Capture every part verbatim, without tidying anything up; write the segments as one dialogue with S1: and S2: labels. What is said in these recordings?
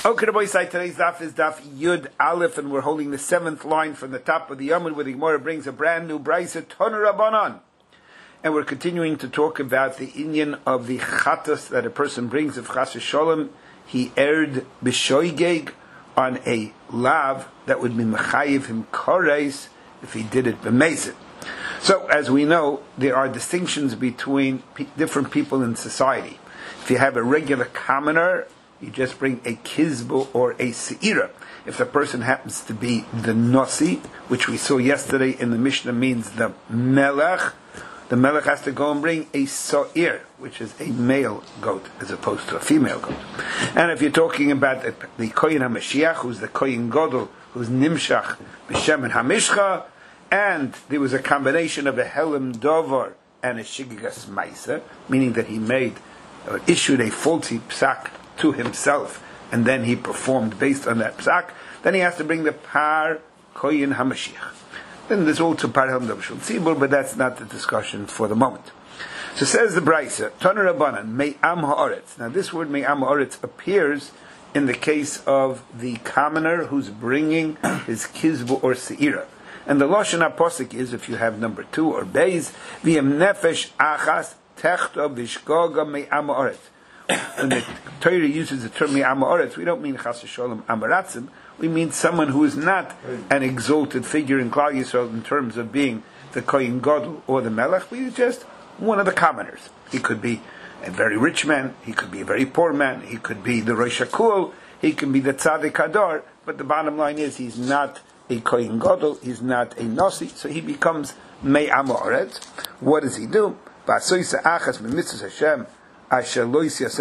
S1: Okay, the boy side today's daf is daf Yud Aleph, and we're holding the seventh line from the top of the Yomud, where the Gemara brings a brand new brisa Toner Rabbanan, and we're continuing to talk about the inyan of the chatas that a person brings of Chas Sholem. He erred b'shoigeg on a lav that would be mechayiv him koreis if he did it b'mezid. So, as we know, there are distinctions between pe- different people in society. If you have a regular commoner, you just bring a kizbu or a seira. If the person happens to be the nosi, which we saw yesterday in the Mishnah means the melech, the melech has to go and bring a so'ir, which is a male goat as opposed to a female goat. And if you're talking about the, the kohen HaMashiach, who's the kohen gadol, who's nimshach b'shemen hamishcha, and there was a combination of a helim dover and a shigigas maisa, meaning that he made or issued a faulty psak to himself, and then he performed based on that psak, then he has to bring the par koyin hamashiach. Then there's also par helm dav shul tzibur, but that's not the discussion for the moment. So says the brisa, Toner Rabbanan, Mei Am Haaretz. Now this word Mei Am Haaretz appears in the case of the commoner who's bringing his kizbu or seira. And the lashon haposik is, if you have number two or beis, v'yem nefesh achas techto v'shgoga Mei Am Haaretz. When the Torah uses the term Me'am Haaretz, we don't mean Chas Sholem Amaratzim. We mean someone who is not an exalted figure in Klal Yisrael in terms of being the Kohen Gadol or the Melech. We just one of the commoners. He could be a very rich man. He could be a very poor man. He could be the Rosh HaKul. He can be the Tzaddik Hadar. But the bottom line is he's not a Kohen Gadol. He's not a Nasi. So he becomes Me'am Haaretz. What does he do? Ba'asoysa achas b'mitzvos Hashem. And then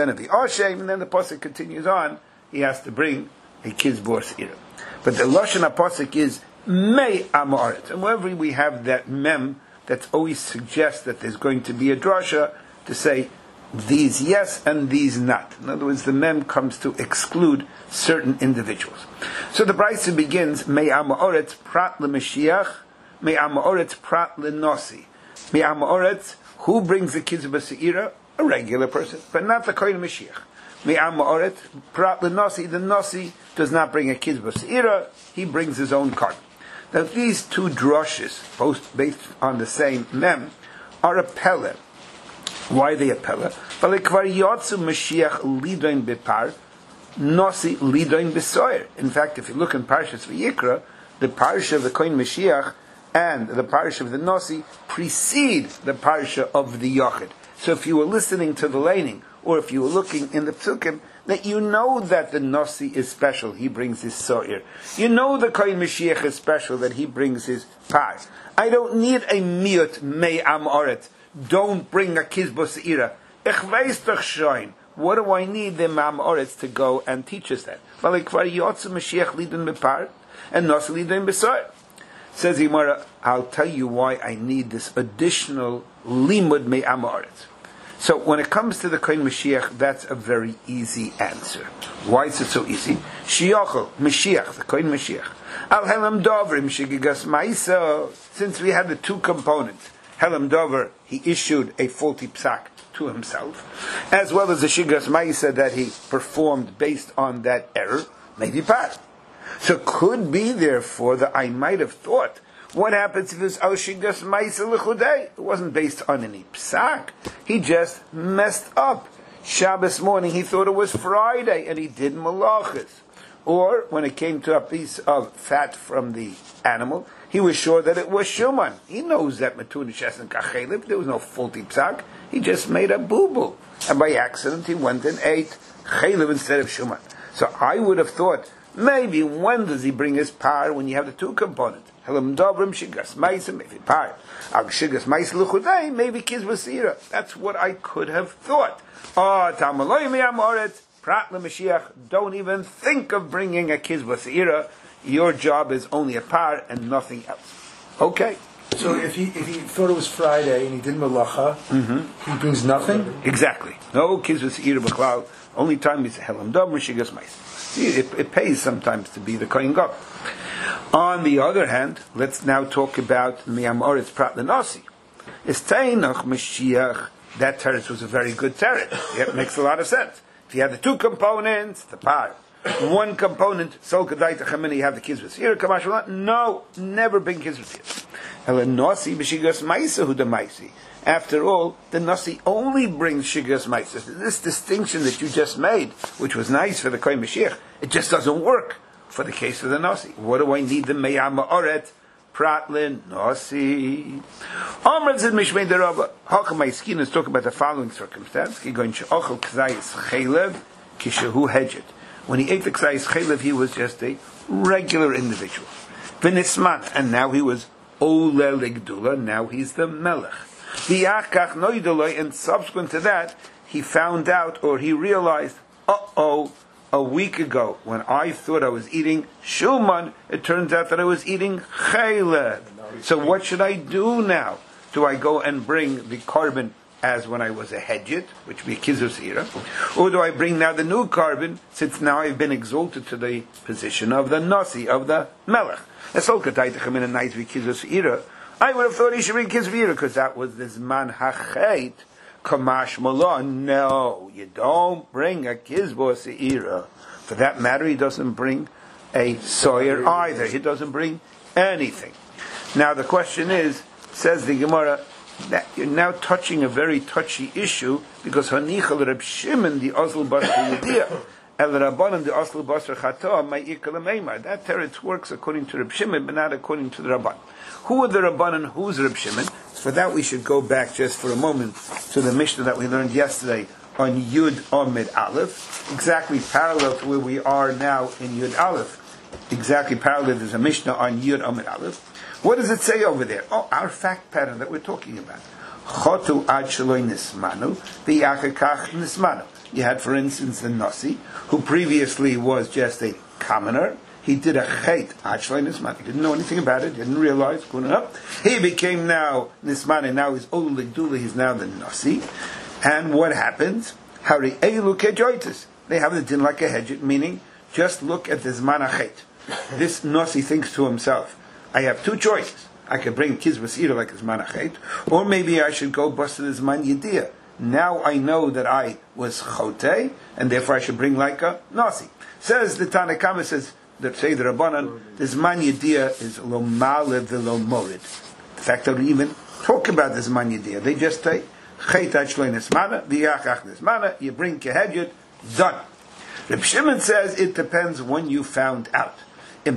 S1: the pasuk continues on. He has to bring a kizbor seira. But the lashon pasuk is Mei Am Haaretz, and wherever we have that mem, that always suggests that there's going to be a drasha to say these yes and these not. In other words, the mem comes to exclude certain individuals. So the brisa begins Mei Am Haaretz prat leMashiach, Mei Am Haaretz prat leNasi. Mei Am Haaretz, who brings the kizbor seira? A regular person, but not the Kohen Mashiach. Me'am Haaretz, prat l'nasi, the nasi does not bring a kizbah seira, he brings his own cart. Now these two drushes, both based on the same mem, are a pella. Why are they a pella? V'lekvar yotzu Mashiach lidoin bepar, nasi lidoin besoyer. In fact, if you look in Parshas V'yikra, the parsha of the Kohen Mashiach and the parsha of the nasi precede the parsha of the Yochid. So if you were listening to the laning, or if you were looking in the psukim, that you know that the Nasi is special, he brings his so'ir. You know the Kohen Mashiach is special, that he brings his par. I don't need a miut Mei Am Haaretz. Don't bring a kizbo seira. Ich weiß doch schon. What do I need the Me'am Haaretz to go and teach us that? Weil kvar yotzu Mashiach lidin bepar, and Nasi lidin beso'ir. Says Gemara, I'll tell you why I need this additional limud Me'am Haaretz. So when it comes to the Kohen Mashiach, that's a very easy answer. Why is it so easy? Shiachol, Mashiach, the Kohen Mashiach. Al Helam Dover, Mishigigas Maisa. Since we had the two components, Helam Dover, he issued a faulty psak to himself, as well as the Shigigas Maisa that he performed based on that error, maybe part. So could be, therefore, that I might have thought, what happens if it's Oshigas Maisa L'chudei? It wasn't based on any psak. He just messed up. Shabbos morning, he thought it was Friday, and he did malachas. Or, when it came to a piece of fat from the animal, he was sure that it was Shuman. He knows that Matuna Shesen Kachelev, there was no faulty psak. He just made a boo-boo. And by accident, he went and ate Chelev instead of Shuman. So I would have thought, maybe when does he bring his par? When you have the two components. Helam Dobrim, Shigas Maisa, maybe par. Al Shigas Maisa L'chudei, maybe Kizbah seira. That's what I could have thought. Oh, Tamaloi Me'am Haaretz, Prat LeMashiach, don't even think of bringing a Kizbah seira. Your job is only a par and nothing else. Okay.
S2: So if he if he thought it was Friday and he did malacha, mm-hmm. he brings nothing?
S1: Exactly. No Kizbah seira b'klal. Only time is Helam Dobrim, Shigas Maisa. It, it pays sometimes to be the Kohen Gadol. On the other hand, let's now talk about Me'am Haaretz Prat L'Nasi. Estainach Mashiach, that teretz was a very good teretz. It makes a lot of sense. If you have the two components, the par, one component, Sol Kedai Techamina, you have the Kizvus here, Kamash no, never bring Kizvus here. Elenosi b'shigas Maisa hu demaisi. After all, the Nasi only brings Shigas Maisa. This distinction that you just made, which was nice for the Kohen Mashiach, it just doesn't work for the case of the Nasi. What do I need the Meyama Oret? Pratlin Nasi. Amr Zid Mishmei Derabba. Hakam Ma'iskin is talking about the following circumstance. He going She'ochel K'zayis Chelev Kishehu Hedget. When he ate the K'zayis Chelev, he was just a regular individual. V'nisman, and now he was Olel Gdula, now he's the Melech. V'yachkach Noidoloi, and subsequent to that, he found out, or he realized, uh-oh, a week ago, when I thought I was eating Shuman, it turns out that I was eating Chelev. So what should I do now? Do I go and bring the carbon as when I was a Hedjit, which would be Kizvus Ira? Or do I bring now the new carbon, since now I've been exalted to the position of the Nasi, of the Melech? I would have thought he should bring Kizvus Ira, because that was this man Hachet, Kamash Malon. No, you don't bring a Kizvus Ira. For that matter, he doesn't bring a Sawyer either. He doesn't bring anything. Now the question is, says the Gemara, that you're now touching a very touchy issue, because Hanichal Reb Shimon, the Osel Basar Yediyah, El Rabbanan, the Osel Basar Chatoa, Ma'ikal Meimar. That teretz works according to Reb Shimon, but not according to the Rabban. Who are the Rabbanan? Who's Reb Shimon? For that we should go back just for a moment to the Mishnah that we learned yesterday on Yud Amid Aleph, exactly parallel to where we are now in Yud Aleph. Exactly parallel, there's a Mishnah on Yud Amid Aleph. What does it say over there? Oh, our fact pattern that we're talking about. Chotu ad shaloi nismanu, v'yachakach nismanu. You had, for instance, the Nasi, who previously was just a commoner. He did a chait, ad shaloi nismanu. He didn't know anything about it, didn't realize, couldn't up. He became now nismanu, now he's olu legdula, he's now the Nasi. And what happens? Hari eilu kejoitis. They have the din like a hedget, meaning, just look at this zman hachet. This Nasi thinks to himself, I have two choices. I could bring Kizvus Ira like a zman hachet, or maybe I should go bust to the zman yediyah. Now I know that I was chotei, and therefore I should bring like a Nasi. Says the Tanakama, says, that say the Rabbanan, the zman yediyah is lo malev v'lo morid. The fact that we even talk about the zman yediyah, they just say, chet ad shloi nismana, v'yachach nismana, you bring kehedjut, done. Reb Shimon says it depends when you found out. If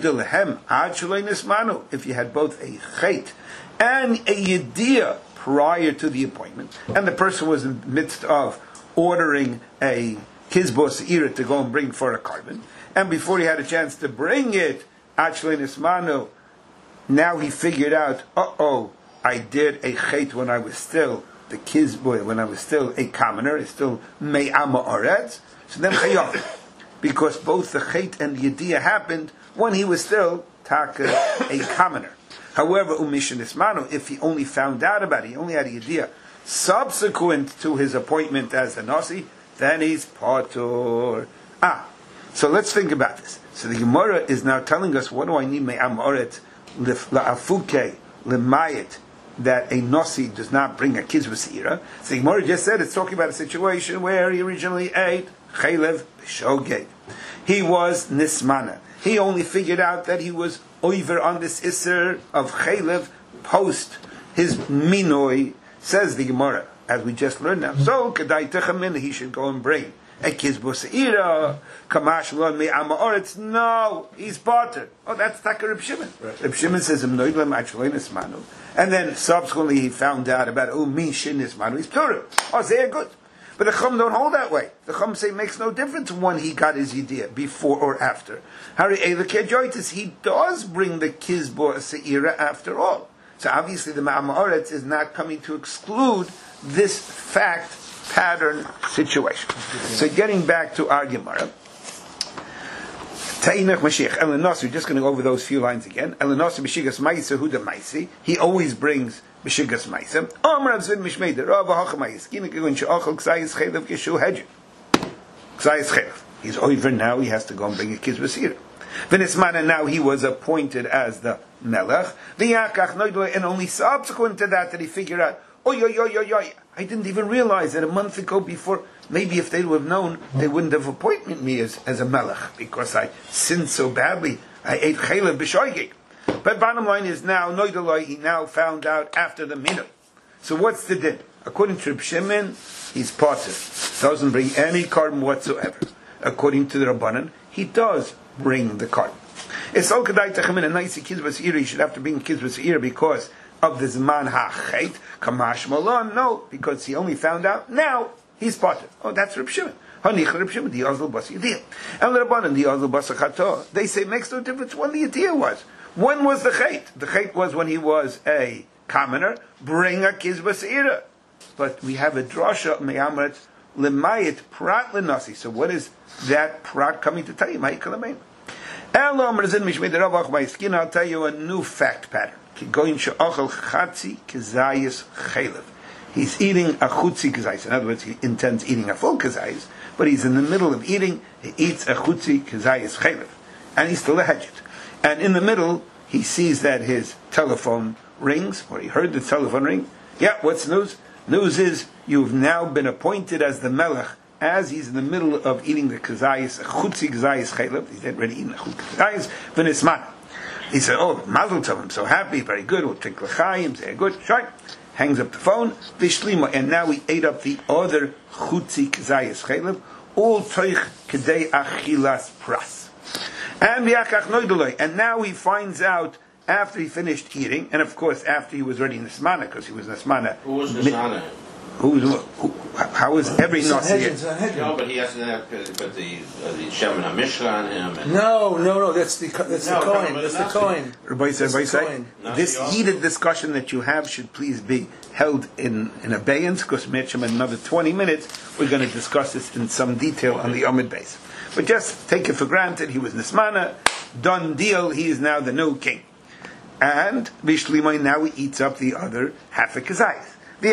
S1: you had both a chait and a yediyah prior to the appointment, and the person was in the midst of ordering a kizbos ira to go and bring for a carbon, and before he had a chance to bring it, actually nismanu, now he figured out, uh-oh, I did a chait when I was still the kizboy, when I was still a commoner, it's still me'ama oretz, so then chayav, because both the chait and the yediyah happened when he was still taka, a commoner. However, umishin ismanu, if he only found out about it, he only had a yediyah subsequent to his appointment as the Nasi, then he's patur. Ah, so let's think about this. So the Gemara is now telling us, what do I need me'am oret la'afuke lemayit, that a Nasi does not bring a kizvus ira. So the Gemara just said it's talking about a situation where he originally ate chelev shogeg. He was nismana. He only figured out that he was over on this Isser of Chelev post his minoi, says the Gemara, as we just learned now. So, Kedai Techamin, he should go and bring a Kizbus Ira, Kamash Lon Me Amaoretz. No, he's bartered. Oh, that's Taka Reb Shimon. Right. Reb Shimon says, and then subsequently he found out about, oh, Mishin Ismanu, he's Purim. Oh, they're good. But the Chum don't hold that way. The Chum say it makes no difference when he got his idea, before or after. Hari Eila Kejoitis, he does bring the Kizbo Seira after all. So obviously the Ma'amaretz is not coming to exclude this fact, pattern, situation. So getting back to our Gemara, Ta'inach Mashiach, Elenossi, we're just going to go over those few lines again. Elenossi B'shigas Maisa Huda Maisi, he always brings B'shigas Maisa. Omar Avzin Mishmeida, Rav HaChamayis, Ginekun She'ochel Ksayis Chelev Kishu Hedjin. Ksayis Chelev. He's over now, he has to go and bring a Kizvus Ira. V'nismana, now he was appointed as the Melech. V'yakach Noidoi, and only subsequent to that did he figure out, Oh, yo, yo, yo, yo. I didn't even realize that a month ago before, maybe if they would have known, they wouldn't have appointed me as, as a melech, because I sinned so badly. I ate chaylev b'shoigig. But bottom line is now, Noidaloi, he now found out after the minute. So what's the din? According to Reb Shimon, he's potter. Doesn't bring any carbon whatsoever. According to the Rabbanan, he does bring the carbon. It's all kedai to come in a nice kizvas ira. You should have to bring kizvas ira because of the zman ha'chet. Kamash malon, no, because he only found out now he's potter. Oh, that's Reb Shimon. Hanich Reb Shimon, the Ozl Bas Yediyah. And the Rabbanan, the Ozl Bas Chato. They say makes no difference when the Yediyah was. When was the chet? The chet was when he was a commoner. Bring a kizvas ira. But we have a drasha me'amret lemayit prat lenasi. So what is that prat coming to tell you? Ma'ikalamein. I'll tell you a new fact pattern. He's eating a chutzi kazayis. In other words, he intends eating a full kazayis, but he's in the middle of eating. He eats a chutzi kazayis chaylev, and he's still a hedget. And in the middle, he sees that his telephone rings, or he heard the telephone ring. Yeah, what's news? News is you've now been appointed as the melech. As he's in the middle of eating the kazayis, a chutzi kazayis chaylev, he's already eating a chutzi kazayis, v'nisman. He said, oh, mazel tov, I'm so happy, very good, we'll drink l'chaim, say good, sure. Hangs up the phone, vishlima, and now he ate up the other chutzi kazayis chaylev, all toich kedei achilas pras. And v'yakach noidoloi, and now he finds out, after he finished eating, and of course after he was already nismana, because he was nismana.
S3: Who was nismana?
S1: Who was who, how is every nasi?
S3: No, but he has to have put the uh, the Shemin HaMishra on him. And
S2: no, no, no. That's the that's
S3: no,
S2: the coin.
S3: No,
S2: that's the coin.
S1: Rabbi said, this heated discussion that you have should please be held in, in abeyance, because in another twenty minutes we're going to discuss this in some detail on the Amud Beis. But just take it for granted, he was Nismana, done deal. He is now the new king, and Bishlimai now he eats up the other half a kazayis.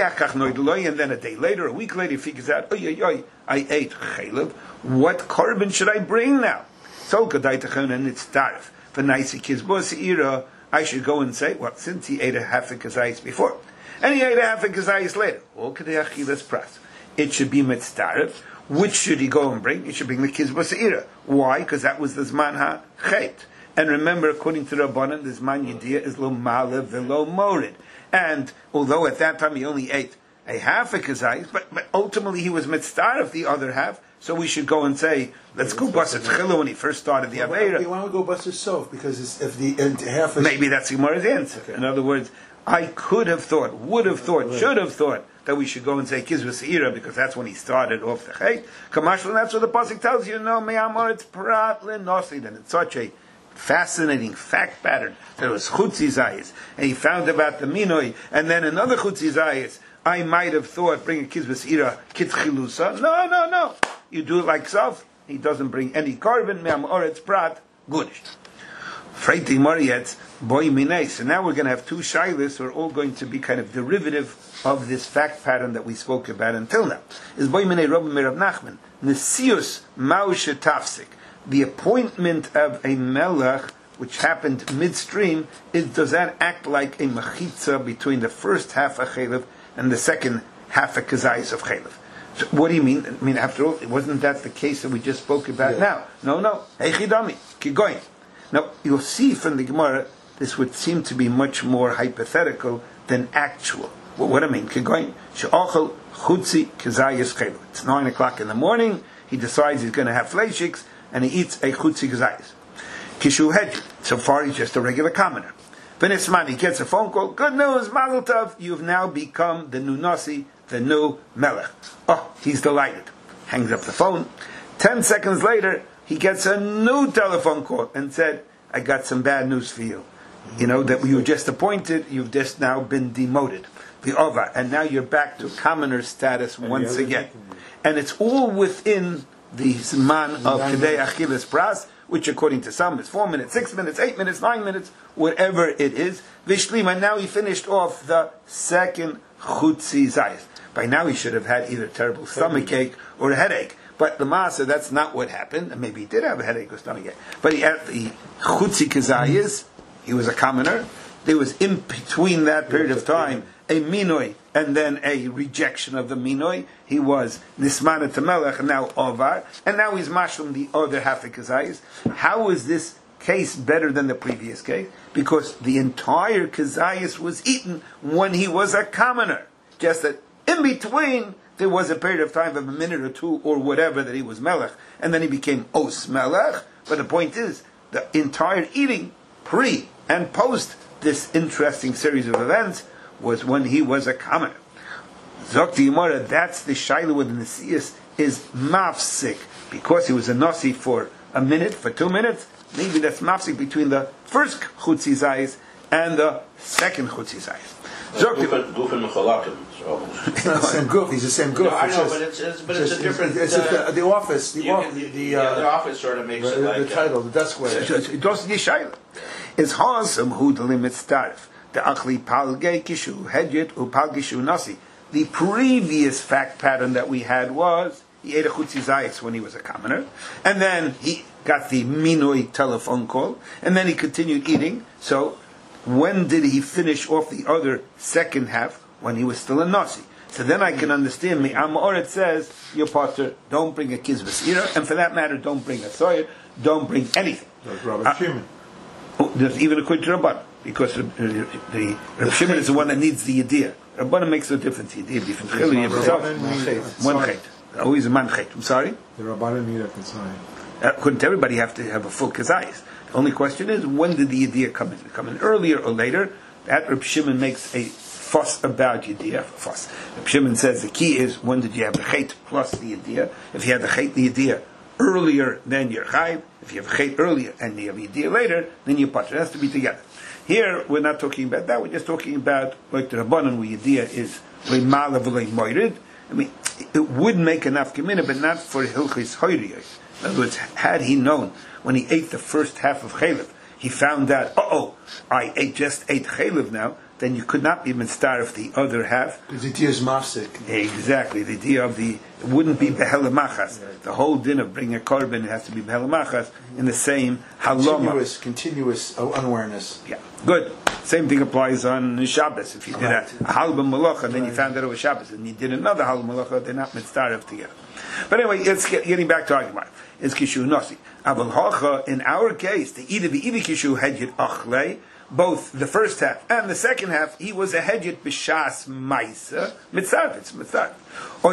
S1: And then a day later, a week later, he figures out, oy, oy, oy, I ate chaylev. What carbon should I bring now? So kadai and it's tarif. For naisi kizbos ira, I should go and say, well, since he ate a half a kazayis before, and he ate a half a kazayis later, all kadei achilas pras. It should be mitztarif. Which should he go and bring? He should bring the kizbos ira. Why? Because that was the zman ha chet. And remember, according to Rabbanan, the zman yediyah is lo malev velo morid. And although at that time he only ate a half a kazayis, but, but ultimately he was mitzvah of the other half, so we should go and say, let's go bust a tchila when he first started the Aveira.
S2: You want to go bust a sof, because it's, if the and half is...
S1: Maybe that's Gemara's answer. Okay. In other words, I could have thought, would have thought, should have thought that we should go and say Kizvah Seira, because that's when he started off the Chet. Kamashal, and that's what the Pasuk tells you, no, Me'amar, it's Prat L'Nosid, and it's such a fascinating fact pattern that it was Chutzi Zayis, and he found about the Minoi, and then another Chutzi Zayis. I might have thought bring a Kizvah Seira, Kitz Chilusa. No, no, no. You do it like Sof. He doesn't bring any carbon. Me'amar, it's Prat, Gunish. Freiti Marietz, Boy Minei. So now we're going to have two Shailis who are all going to be kind of derivative of this fact pattern that we spoke about until now. Is Boy Minei Rabbi Merav Nachman. Nesius Maushe Tafsik. The appointment of a melech, which happened midstream, is, does that act like a mechitza between the first half of chaylev and the second half of kazayis of chaylev? So what do you mean? I mean, after all, wasn't that the case that we just spoke about yeah. now? No, no. Hey, chidami, keep going. Now, you'll see from the Gemara, this would seem to be much more hypothetical than actual. Well, what I mean, keep going. She'ochel chutzi kazayis chaylev. It's nine o'clock in the morning. He decides he's going to have fleishiks, and he eats a chutzi kazayis. Kishu hedju. So far, he's just a regular commoner. V'nisman, he gets a phone call. Good news, Mazel Tov. You've now become the new nasi, the new melech. Oh, he's delighted. Hangs up the phone. Ten seconds later, he gets a new telephone call and said, I got some bad news for you. You know, that you were just appointed, you've just now been demoted. The Ova, and now you're back to commoner status once again. And it's all within the Zman of Kedei Achilas Pras, which according to some is four minutes, six minutes, eight minutes, nine minutes, whatever it is. Vishlima, now he finished off the second Chutzi Zayis. By now he should have had either terrible stomach ache or a headache. But the Masa, that's not what happened. And maybe he did have a headache or stomach ache. But he had the Chutzi Kazayis, he was a commoner. There was in between that period of time a minoi and then a rejection of the minoi. He was nismana to melech and now ovar, and now he's mashum the other half of kazayis. How is this case better than the previous case? Because the entire kazayis was eaten when he was a commoner. Just that in between there was a period of time of a minute or two or whatever that he was melech, and then he became os melech. But the point is, the entire eating, pre and post this interesting series of events, was when he was a commoner. Zok Yimara, that's the shayla with the Nesius, is mafsik, because he was a nasi for a minute, for two minutes. Maybe that's mafsik between the first chutzi zayis and the second chutzi zayis.
S3: Goof and Mechalakim.
S2: It's not the same goof. He's the same goof.
S3: No, I
S2: It's
S3: know,
S2: just-
S3: but it's, it's but
S2: it's
S3: it's,
S2: just-
S3: a different.
S2: It's just
S3: uh,
S2: the, the office. The,
S3: you
S2: off,
S3: can-
S2: the, the,
S3: yeah,
S2: uh,
S3: the office sort of makes
S2: the,
S3: it like
S2: the title, the desk way.
S1: So it doesn't shayla. Is hasam hu the limit starf. The achli palge kishu hedjit u palgishu nasi. The previous fact pattern that we had was he ate a chutzi zayis when he was a commoner, and then he got the minoi telephone call, and then he continued eating. So when did he finish off the other second half? When he was still a nasi. So then I can understand me. Amoret says, your potter, don't bring a kizvas ira, and for that matter, don't bring a soyer, don't bring anything.
S2: Like Robert
S1: Uh,
S2: Schumann.
S1: Oh, there's even according to Rabban, because the, the, the Reb Shimon is the one that needs the idea. Rabban makes no difference. The idea different. Chili himself, one chait. Always a man chait. I'm sorry.
S2: The Rabbanim need a consign.
S1: Uh, couldn't everybody have to have a full kazayis? The only question is, when did the idea come in? Did it come in earlier or later? That Reb Shimon makes a fuss about Yediyah. Fuss. Reb Shimon says the key is, when did you have the chait plus the idea? If you had the chait, the idea earlier, then you're chayv. If you have chait earlier and you have idea later, then you're potter. It has to be together. Here, we're not talking about that. We're just talking about, like the Rabbanan, where idea is le'mala v'lei moirid. I mean, it would make enough gemina, but not for hilchis hoyriyos. In other words, had he known when he ate the first half of chaylev, he found out, uh oh, I ate, just ate chaylev now, then you could not be mitzvah of the other half.
S2: Because the idea is mafsik.
S1: Exactly, the idea of the, it wouldn't be behelamachas. The whole din of bringing a korban, it has to be behelamachas in the same haloma.
S2: Continuous, continuous uh, unawareness.
S1: Yeah, good. Same thing applies on Shabbos. If you did a, a halba malacha and then you found out it was Shabbos and you did another halba malacha, they're not mitzvah together. But anyway, it's get, getting back to argument. It's kishu nasi. Aval hacha, in our case, the ida v'ida kishu hedjit achlei, both the first half and the second half, he was a hedjit b'shas ma'isa mitzvah. It's mitzvah. Or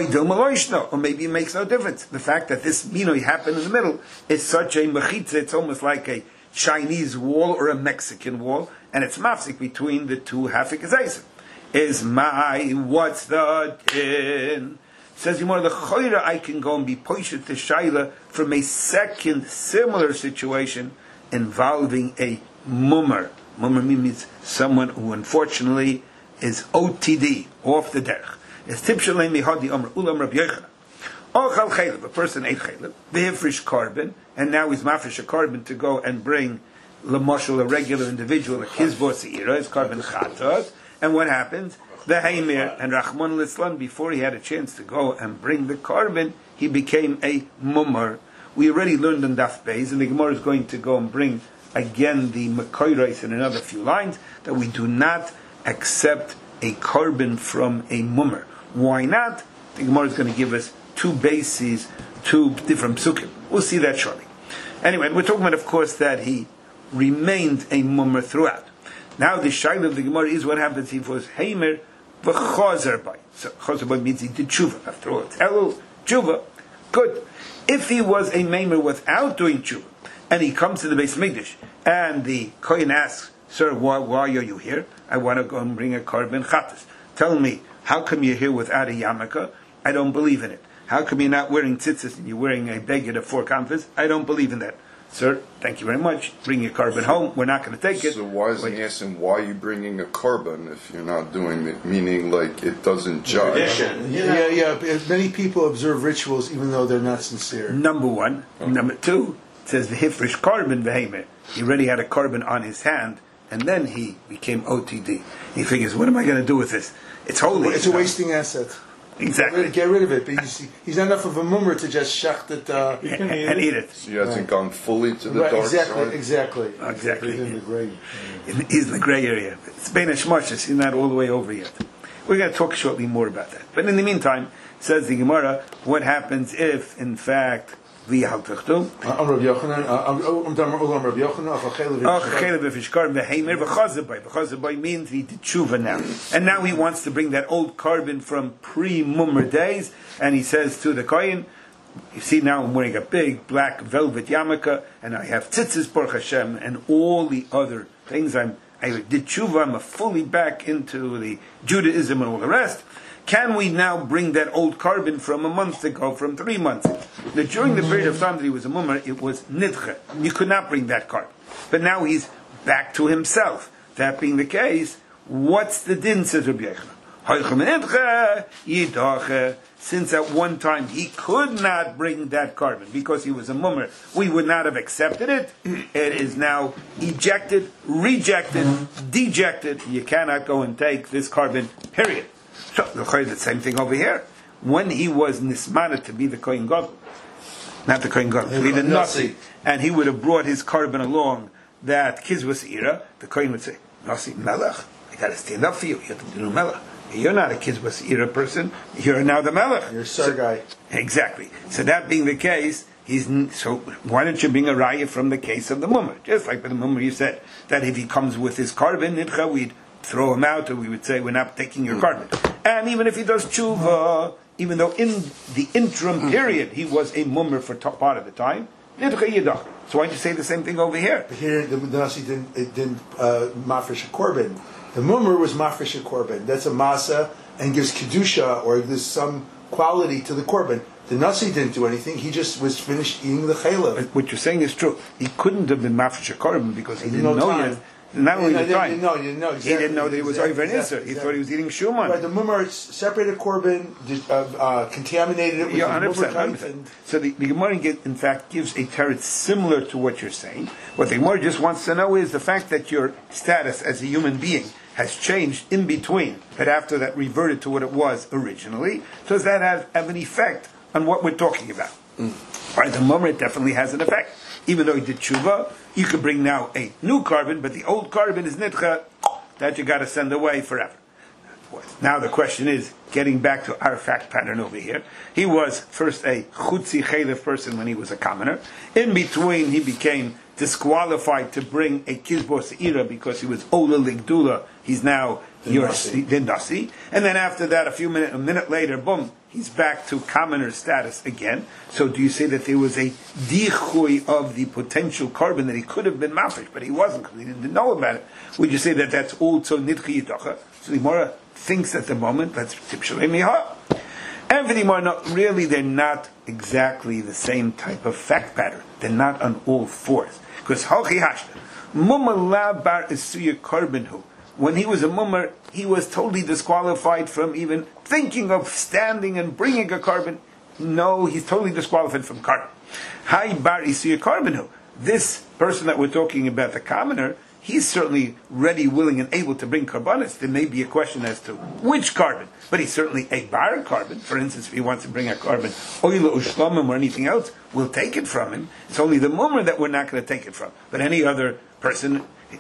S1: or maybe it makes no difference. The fact that this minoi happened in the middle is such a mechitza, it's almost like a Chinese wall or a Mexican wall, and it's mafsik between the two hafik is my, what's the din? Says Yomar, the choyra I can go and be poished to Shaila from a second similar situation involving a mummer. Mummer means someone who unfortunately is O T D, off the derech. It's tipshalei mihadi amr ulam Rab Yochanan. Ochal chaylev, a person ate chaylev, v'hifrish carbon, and now he's mafresh a carbon to go and bring l'moshel, a regular individual, a kizbor seira, his carbon chatos, and what happens? The Haimir and Rachman al-Islam, before he had a chance to go and bring the carbon, he became a mummer. We already learned in Daf Beis, and the Gemara is going to go and bring again the Mekoiros in another few lines, that we do not accept a carbon from a mummer. Why not? The Gemara is going to give us two bases, two different psukim. We'll see that shortly. Anyway, we're talking about, of course, that he remained a mummer throughout. Now the shayla of the Gemara is what happens if he was Heimer v'chozer by. So chozer by means he did tshuva. After all, it's Elul, tshuva. Good. If he was a maimer without doing tshuva, and he comes to the Beis Mikdash, and the kohen asks, "Sir, why, why are you here? I want to go and bring a carbon chatas. Tell me, how come you're here without a yarmulke? I don't believe in it. How come you're not wearing tzitzis and you're wearing a beged of four kanfas? I don't believe in that. Sir, thank you very much. Bring your carbon home. We're not going to take it."
S4: So why is he asking, why are you bringing a carbon if you're not doing it? Meaning, like, it doesn't judge.
S3: Tradition.
S2: Yeah, yeah, yeah. Many people observe rituals even though they're not sincere.
S1: Number one. Oh. Number two, it says v'hifrish carbon v'heimer. He already had a carbon on his hand, and then he became O T D. He figures, what am I going to do with this? It's holy.
S2: It's a wasting asset.
S1: Exactly.
S2: Get rid of it. But he's, he's not enough of a mummer to just shacht it uh,
S1: and, and eat it.
S4: So he hasn't right. gone fully to the
S2: right,
S4: dark
S2: exactly,
S4: side?
S2: Exactly.
S1: Exactly.
S2: He's in the gray.
S1: He's in the gray area. It's Bein HaShmoshes. He's not all the way over yet. We're going to talk shortly more about that. But in the meantime, says the Gemara, what happens if, in fact, the haltuchtu? Means he did tshuva now, and now he wants to bring that old carbon from pre-mummer days, and he says to the kohen, you see, now I'm wearing a big black velvet yarmulke, and I have tzitzis, Baruch Hashem, and all the other things. I'm, I did tshuva, I'm fully back into the Judaism and all the rest. Can we now bring that old carbon from a month ago, from three months? Now, during the period of time that he was a mummer, it was nidche. You could not bring that carbon. But now he's back to himself. That being the case, what's the din, says Rabbi Yochanan? Since at one time he could not bring that carbon because he was a mummer, we would not have accepted it. It is now ejected, rejected, dejected. You cannot go and take this carbon, period. So, the same thing over here. When he was nismana to be the Kohen Gadol, not the Kohen Gadol, to be the Nasi, and he would have brought his carbon along, that Kizvus Ira, the Kohen would say, Nasi Melech, I got to stand up for you. You have to do Melech. You're not a Kizvus Ira person. You're now the Melech.
S2: You're a sir guy.
S1: Exactly. So that being the case, he's so. Why don't you bring a raya from the case of the mummer? Just like with the mummer, you said that if he comes with his carbon, nidcha, we'd throw him out, or we would say we're not taking your carbon. And even if he does tshuva, even though in the interim period he was a mummer for top part of the time, nidcha yidach. So why don't you say the same thing over here?
S2: But here the, the Nasi didn't it didn't uh, mafresh a korban. The mummer was mafresh a korban. That's a masa and gives kedusha or gives some quality to the korban. The Nasi didn't do anything. He just was finished eating the chaylev.
S1: What you're saying is true. He couldn't have been mafresh a korban because he, he didn't know yet. Not only the time.
S2: He didn't know, he didn't know, exactly,
S1: he didn't know that he was
S2: exactly,
S1: over an
S2: exactly,
S1: Isser. He
S2: exactly.
S1: thought he was eating shuman.
S2: Right, the mummer separated korban, uh, uh, contaminated it with
S1: yeah,
S2: the
S1: one hundred percent.
S2: and
S1: So the, the Gemara, in fact, gives a teretz similar to what you're saying. What the Gemara just wants to know is the fact that your status as a human being has changed in between, but after that reverted to what it was originally. So does that have, have an effect on what we're talking about? Mm. Right, the mummer definitely has an effect. Even though he did tshuva, you could bring now a new carbon, but the old carbon is nidcha, that you got to send away forever. Now the question is, getting back to our fact pattern over here, he was first a chutzi chaylev person when he was a commoner. In between, he became disqualified to bring a kizbos ira because he was ola ligdula. He's now your nasi. And then after that, a few minutes, a minute later, boom, he's back to commoner status again. So do you say that there was a dichui of the potential carbon that he could have been mafish, but he wasn't because he didn't know about it? Would you say that that's also nidchi yidacha? So the Gemara thinks at the moment that's tipshalei miha. And for the Gemara, no, really they're not exactly the same type of fact pattern. They're not on all fours. Because halchi hashta, mumma la bar isuya carbon hu. When he was a mummer, he was totally disqualified from even thinking of standing and bringing a carbon. No, he's totally disqualified from carbon. Hai bar isuya carbon hu. This person that we're talking about, the commoner, he's certainly ready, willing, and able to bring carbonates. There may be a question as to which carbon, but he's certainly a bar carbon. For instance, if he wants to bring a carbon, oila ushlamim or anything else, we'll take it from him. It's only the mummer that we're not going to take it from. But any other person,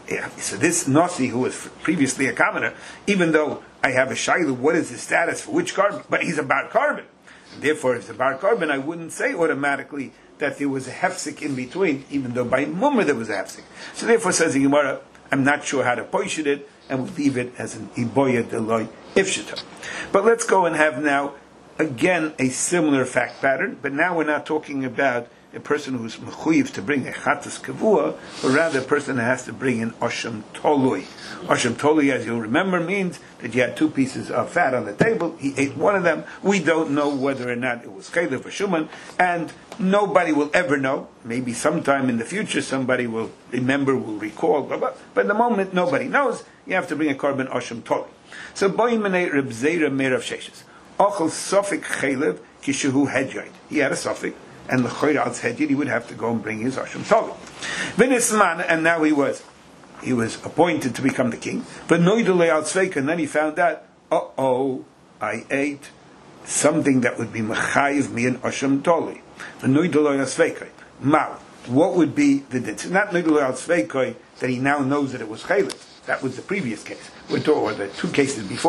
S1: so this Nasi, who was previously a commoner, even though I have a shaylu, what is his status for which carbon? But he's a bar carbon. And therefore, if it's a bar carbon, I wouldn't say automatically that there was a hefsek in between, even though by mummer there was a hefsek. So therefore, says the Gemara, I'm not sure how to poish it, and we'll leave it as an iboya deloy ifshita. But let's go and have now, again, a similar fact pattern, but now we're not talking about a person who's mechuyev to bring a chatas kavua, but rather a person that has to bring an osham tolui. Osham tolui, as you'll remember, means that you had two pieces of fat on the table. He ate one of them. We don't know whether or not it was chaylev or shuman, and nobody will ever know. Maybe sometime in the future somebody will remember, will recall, blah, blah. But at the moment nobody knows. You have to bring a carbon osham tolui. So boimenei Reb Zera Meir of Sheshes. Ochel sofik chaylev kishehu hedjayt. He had a sofik. And the Choyrad's head, he would have to go and bring his Asham Tolui. Vinisman, and now he was, he was appointed to become the king. But Noidulei al Tzveika, and then he found out, uh oh, I ate something that would be Mechayiv me an Asham Tolui. The Noidulei al Tzveika. Mao, what would be the din? So not Noidulei al Tzveika that he now knows that it was Chaylev. That was the previous case. We're talking, or the two cases before.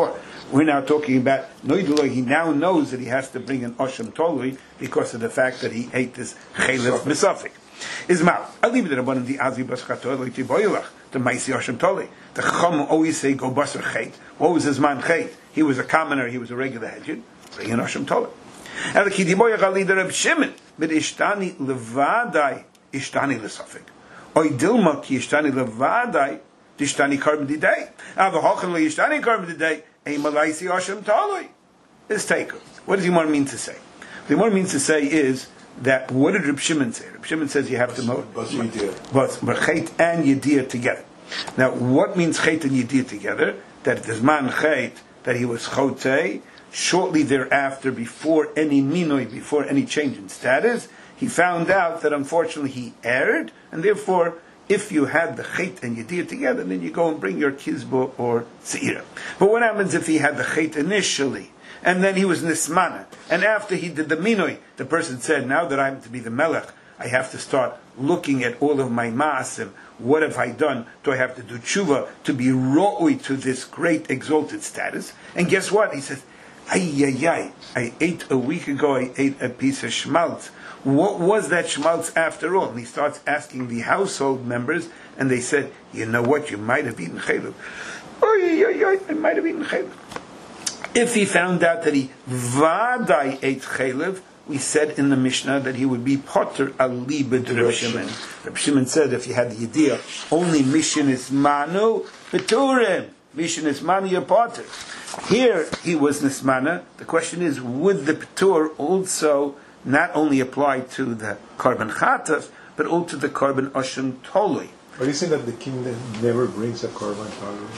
S1: We're now talking about Noiduloi. He now knows that he has to bring an Oshem Tolui because of the fact that he ate this Chaylev Misafik. Ismail, I'll leave it at one of the Azi Baskatoi Tiboilach, the Maisi Oshem Tolui. The Chum always say go Basar Chait. What was his man Chait? He was a commoner, he was a regular Hedjid. Bring an Oshem Tolui. And the Kidiboyach Ali the Reb Shimon, but Ishtani Levadai, Ishtani Lesafik. Oy Dilma ki Ishtani Levadai, Ishtani Carbon Diday. Now the Hochen Le Ishtani Carbon Diday. Malaisi Oshem Talui is taken. What does he more mean to say? What he more means to say is that what did Reb Shimon say? Reb Shimon says you have to know both Chet and Yediyah together. Now, what means Chet and Yediyah together? That there's man Chet, that he was Chotei, shortly thereafter, before any minoi, before any change in status, he found out that unfortunately he erred, and therefore if you had the Chet and Yediyah together, then you go and bring your Kizbo or Seira. But what happens if he had the Chet initially, and then he was Nismana, and after he did the Minoi, the person said, now that I'm to be the Melech, I have to start looking at all of my Maasim. What have I done? Do I have to do tshuva to be ro'ui to this great exalted status? And guess what? He says, ay, ay, ay, I ate a week ago, I ate a piece of schmaltz. What was that schmaltz after all? And he starts asking the household members, and they said, you know what, you might have eaten chaylev. Oy, oy, oy, I might have eaten chaylev. If he found out that he vadai ate chaylev, we said in the Mishnah that he would be potter ali b'Reb Shimon. Reb Shimon said if you had the idea, only mission is manu b'turim. Mission is manu your potter. Here he was nismana. The question is, would the p'tur also not only apply to the carbon chatas, but also to the carbon oshem tolui?
S5: Are you saying that the king never brings a carbon tolui?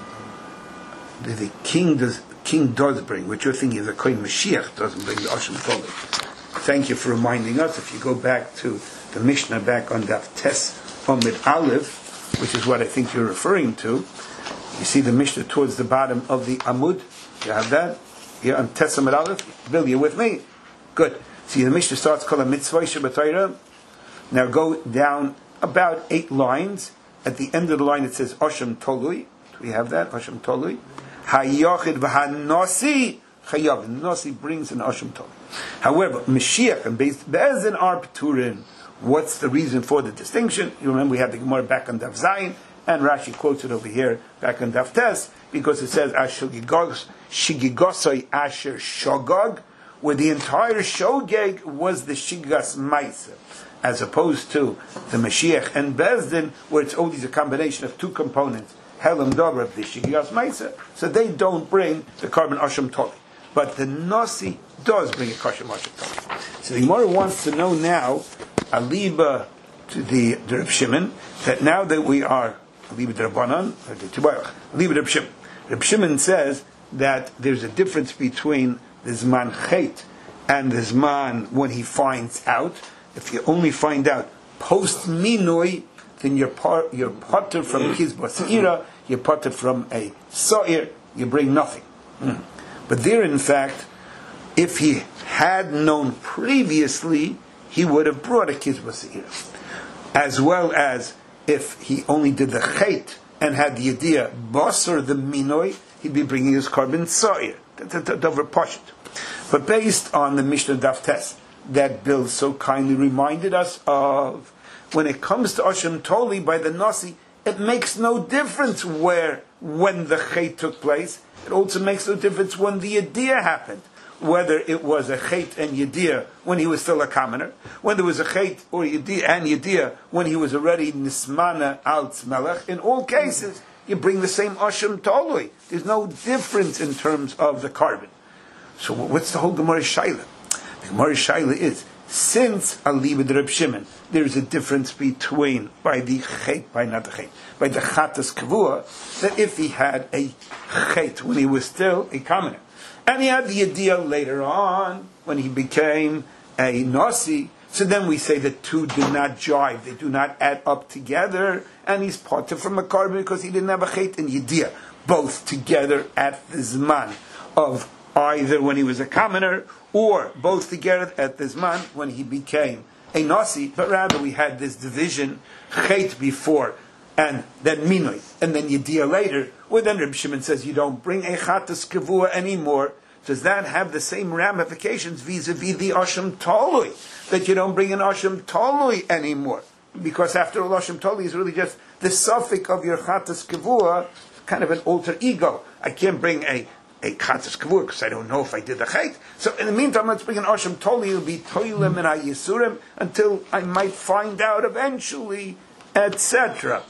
S1: The, the king does. King does bring. What you're thinking is a Kohen Mashiach doesn't bring the oshem tolui. Thank you for reminding us. If you go back to the Mishnah back on Daf Tes Omid Aleph, which is what I think you're referring to, you see the Mishnah towards the bottom of the Amud. You have that? Here on Tes Omid Aleph. Bill, you with me? Good. See, the Mishnah starts called a mitzvah shabbatayra. Now go down about eight lines. At the end of the line it says Oshem Tolui. Do we have that? Oshem Tolui. Hayochid v'hanosi chayav. Nasi brings an Oshem Tolui. However, Mashiach and Beis Be'ezin are P'turin. What's the reason for the distinction? You remember we had the Gemara back on Daf Zayin, and Rashi quotes it over here back on Daf Tes, because it says Shigigosoi Asher Shogog, where the entire Shogeg was the Shigas Maisa, as opposed to the Mashiach and Bezdin, where it's always a combination of two components, Helam Dover, the Shigas Maisa, so they don't bring the carbon Oshem Toli. But the Nasi does bring a Kosher Oshem Toli. So the Gemara wants to know now, Aliba to the, the Reb Shimon, that now that we are Aliba the Rabbanan, or the Tibarach, Aliba the Reb Shimon. Reb Shimon says that there's a difference between the Zman Chet and the Zman when he finds out. If you only find out post Minoi, then you're, par, you're potted from Kizba Seira, you're potted from a Sa'ir, you bring nothing. Mm. But there, in fact, if he had known previously, he would have brought a Kizba Seira. As well as if he only did the Chet and had the idea, Basar the Minoi, he'd be bringing his carbon Sa'ir. But based on the Mishnah Daf Tes that Bill so kindly reminded us of, when it comes to Oshem Toli by the Nasi, it makes no difference where, when the Chet took place. It also makes no difference when the Yediyah happened. Whether it was a Chet and Yediyah when he was still a commoner, when there was a Chet or Yediyah and Yediyah when he was already Nismana al Tzmelech. In all cases, you bring the same Oshem Tolui. There's no difference in terms of the carbon. So what's the whole Gemara Shaila? The Gemara Shaila is, since Aliba the Reb Shimon, there's a difference between, by the Chet, by not the Chet, by the Chatas Kavua, that if he had a Chet when he was still a commoner, and he had the idea later on, when he became a Nasi, so then we say the two do not jive, they do not add up together, and he's parted from a carbon because he didn't have a Chet and Yediyah, both together at the Zman of either when he was a commoner, or both together at the Zman when he became a Nasi, but rather we had this division, Chet before and then minoi, and then Yediyah later, well then Reb Shimon says you don't bring a chatas kavua anymore. Does that have the same ramifications vis-a-vis the Asham Tolui, that you don't bring an Asham Tolui anymore? Because after all, Asham Tolui is really just the suffix of your chatas kavua, kind of an alter ego. I can't bring a a chatas kavua because I don't know if I did the chait. So in the meantime, let's bring an Asham Tolui. It'll be toilem and ayisurim until I might find out eventually, et cetera.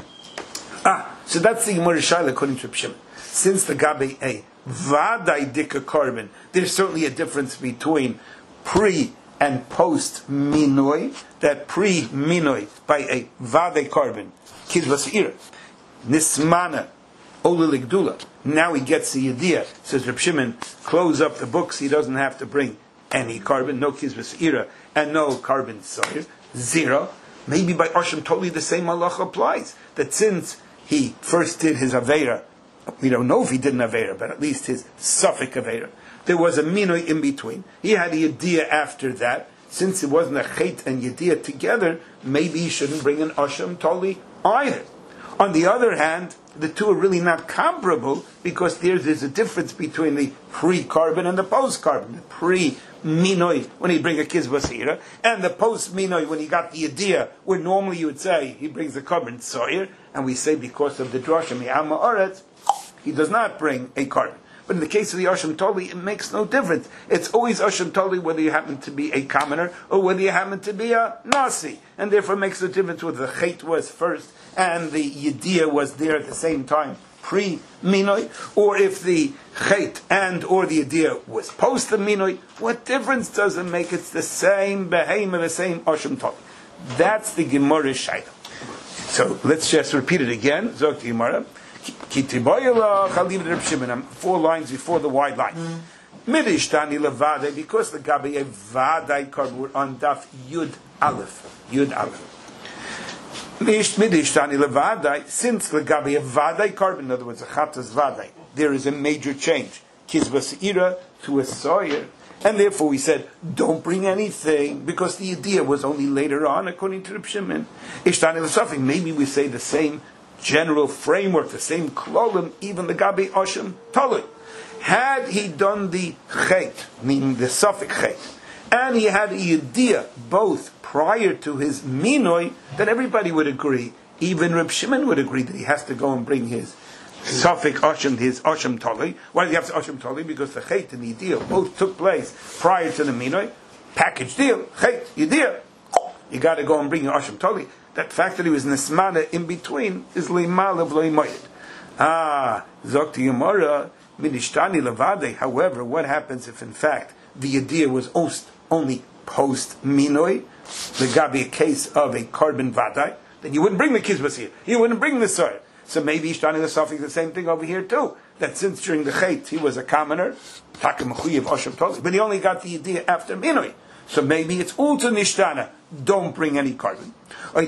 S1: Ah, so that's the Gemara Shaila according to Reb Shimon. Since the Gabi a Vadai Dika Korban, there's certainly a difference between pre and post Minoi. That pre Minoi by a Vadai Korban, Kizvas Ira, Nismana, Oliligdula. Now he gets the idea. Says Reb Shimon, close up the books. He doesn't have to bring any carbon, no Kizvas Ira, and no carbon Soyer, zero. Maybe by Asham totally the same malach applies. That since he first did his Aveira, we don't know if he did an Aveira, but at least his suffix Aveira, there was a Minoi in between. He had a Yediyah after that. Since it wasn't a Chet and Yediyah together, maybe he shouldn't bring an Asham Toli either. On the other hand, the two are really not comparable because there's, there's a difference between the pre-carbon and the post-carbon. The pre-minoi, when he bring a kizbasira, and the post-minoi, when he got the idea, where normally you would say he brings the carbon soyer, and we say because of the drashim, the amma oretz, he does not bring a carbon. But in the case of the Asham Toli, it makes no difference. It's always Asham Toli whether you happen to be a commoner or whether you happen to be a Nasi. And therefore it makes no difference whether the Chet was first and the Yediyah was there at the same time, pre-Minoi, or if the Chet and or the Yediyah was post the Minoi. What difference does it make? It's the same Behemoth, the same Asham Toli. That's the Gemara Shaila. So let's just repeat it again. Zok the Gemara. Four lines before the wide line. Midishtani levade, because the gabi a vadai card were on daf yud aleph, yud aleph. Midishtani levade, since the gabi a vadai card, in other words, a chatas vadai, there is a major change. Kizbas ira to a soyer, and therefore we said, don't bring anything, because the idea was only later on, according to Reb Shimon. Ishtani l'safik, maybe we say the same general framework, the same klolim, even the gabi Asham Tolui. Had he done the chet, meaning the suffix chet, and he had a yediyah both prior to his minoi, then everybody would agree, even Reb Shimon would agree that he has to go and bring his suffix Asham, his Asham Tolui. Why does he have to Asham Tolui? Because the chet and the yediyah both took place prior to the minoi. Package deal, chet, yediyah. You got to go and bring your Asham Tolui. That fact that he was nesmana in between is leimal of loimoyed. Ah, zokti yomara midishtani levade. However, what happens if in fact the idea was only post minoi, the gabi a case of a carbon vadai? Then you wouldn't bring the kizbas here. You wouldn't bring the soyer. So maybe ishtani l'safik the same thing over here too. That since during the chet he was a commoner, takamechuy of Asham Toli, but he only got the idea after minoi. So maybe it's ulta nishtana. Don't bring any carbon. There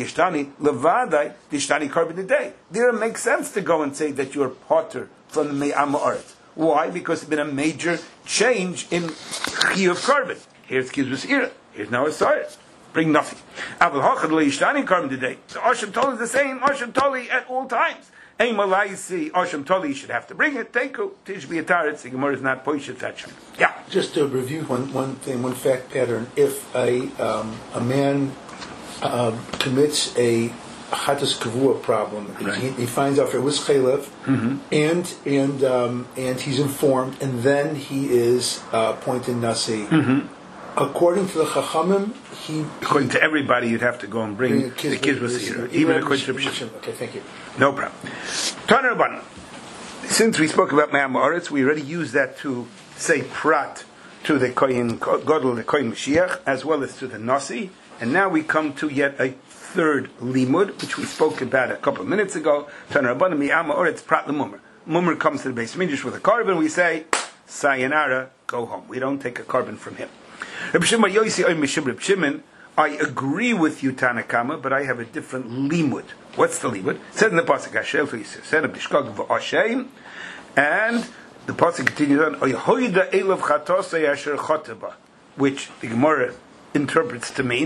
S1: it makes sense to go and say that you're potter from the Me'am Ha'aretz. Why? Because there's been a major change in chi of carbon. Here's Kizvus Ira. Here's now a Soyer. Bring nothing. Aval Hachad Lo Yishtani carbon today. So Asham Toli is the same Asham Toli at all times. Ein Malaisi Asham Toli, you should have to bring it. Teku Tishbi Ataretz. The Gemara is not Poishet Fetcham. Yeah.
S2: Just to review one one thing, one fact pattern. If a um, a man uh, commits a chatas kavua problem, right. he, he finds out if it was chalef, mm-hmm. and and um, and he's informed, and then he is uh, appointed nasi. Mm-hmm. According to the Chachamim, he...
S1: According to everybody, you'd have to go and bring, bring the kids with you, even according to Reb Shimon.
S2: Okay, thank you.
S1: No problem. Tana Rabbanan. Since we spoke about Me'am Ha'aretz, we already used that to say prat to the Kohen Gadol, the Kohen Mashiach, as well as to the Nasi. And now we come to yet a third limud, which we spoke about a couple of minutes ago. Tana Rabbanan, Me'am Ha'aretz, prat l'mumar. Mumar comes to the Beis Midrash with a carbon, we say, sayonara, go home. We don't take a carbon from him. Reb Shimon Yosi Oy Mishim Reb Shimon, I agree with you, Tanakama, but I have a different limud. What's the limud? It said in the pasuk Hashel to Yisrael, said B'Shkog v'Ashem, and the pasuk continues on Oyehoida Elav Chatosei Asher Choteba, which the Gemara interprets to mean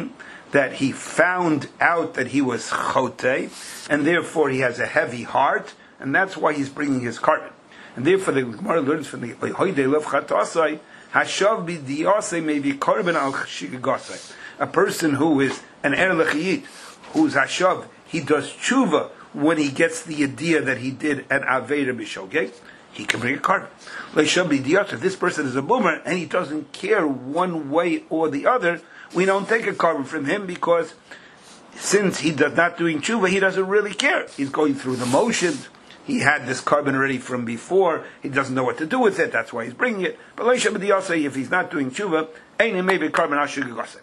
S1: that he found out that he was chote, and therefore he has a heavy heart, and that's why he's bringing his carbon. And therefore the Gemara learns from the Hoydei Lov Chatasai, Hashav b'diyasei may be carbon al shigagasei. A person who is an er lechiyit, who's Hashav, he does tshuva when he gets the idea that he did an aveira b'shogeg, he can bring a carbon. Leishav b'diyasei, if this person is a boomer and he doesn't care one way or the other, we don't take a carbon from him, because since he does not doing tshuva, he doesn't really care. He's going through the motions. He had this carbon already from before. He doesn't know what to do with it. That's why he's bringing it. But if he's not doing tshuva, ain't maybe carbon ashugagase.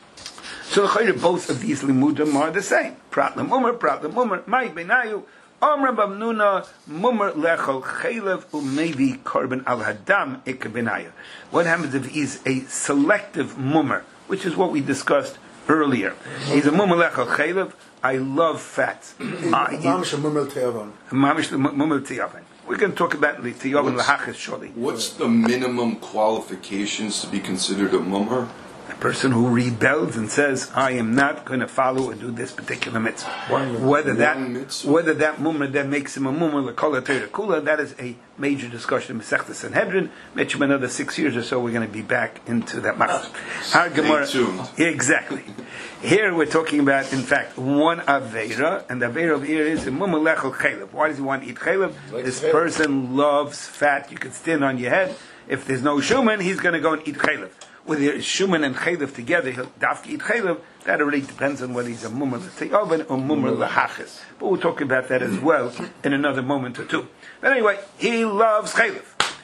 S1: So both of these limudim are the same. Prat lemumar, prat lemumar, mai benayu, amra bamnuna, mumar lechol chaylev, umaybe carbon al hadam ikabenayu. What happens if he's a selective mumar, which is what we discussed earlier. He's a mumar lechol chaylev. I love fats. Mamish mumel teyavan. Mamish mumel teyavan. We're going to talk about the teyavan lahachis shortly.
S4: What's the minimum qualifications to be considered a mummer?
S1: A person who rebels and says, "I am not going to follow and do this particular mitzvah." One, whether that mitzvah. whether that mummer that makes him a mummer l'kol Torah kula, that is a major discussion in Masechta Sanhedrin. Mention another six years or so, we're going to be back into that matter. Our Gemara, exactly. Here we're talking about, in fact, one aveira, and the aveira of here is a mummer lechol chaylev. Why does he want to eat chaylev? Like this person loves fat. You can stand on your head. If there's no shuman, he's going to go and eat chaylev. Whether it's shuman and chaylev together, he'll dafki eat chaylev. That already depends on whether he's a mummer l'teyoven or mummer l'hachis. But we'll talk about that as well in another moment or two. But anyway, he loves chaylev.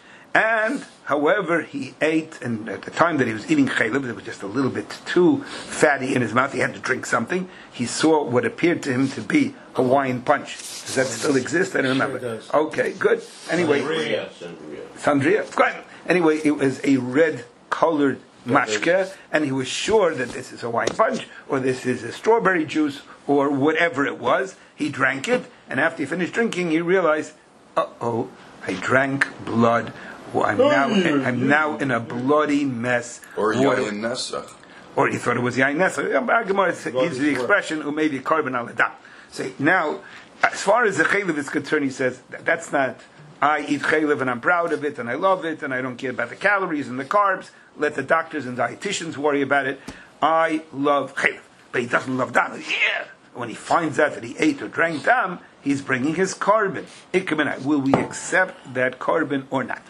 S1: And, however, he ate, and at the time that he was eating chaylev, it was just a little bit too fatty in his mouth. He had to drink something. He saw what appeared to him to be Hawaiian punch. Does that still exist? I don't remember.
S5: Sure does.
S1: Okay, good. Anyway,
S3: Sangria, sangria.
S1: Sangria. Fine. Anyway, it was a red-colored mashke, and he was sure that this is Hawaiian punch, or this is a strawberry juice, or whatever it was. He drank it, and after he finished drinking, he realized, uh-oh, I drank blood. Well, I'm now in, I'm now in a bloody mess.
S4: Or yayin nesach.
S1: Or he thought it was yayin nesach. Gemara uses the expression umaybe carbon al hadam. So now, as far as the chaylev is concerned, he says that's not. I eat chaylev and I'm proud of it and I love it and I don't care about the calories and the carbs. Let the doctors and dietitians worry about it. I love chaylev, but he doesn't love dam. Yeah. When he finds out that he ate or drank dam, he's bringing his carbon. Will we accept that carbon or not?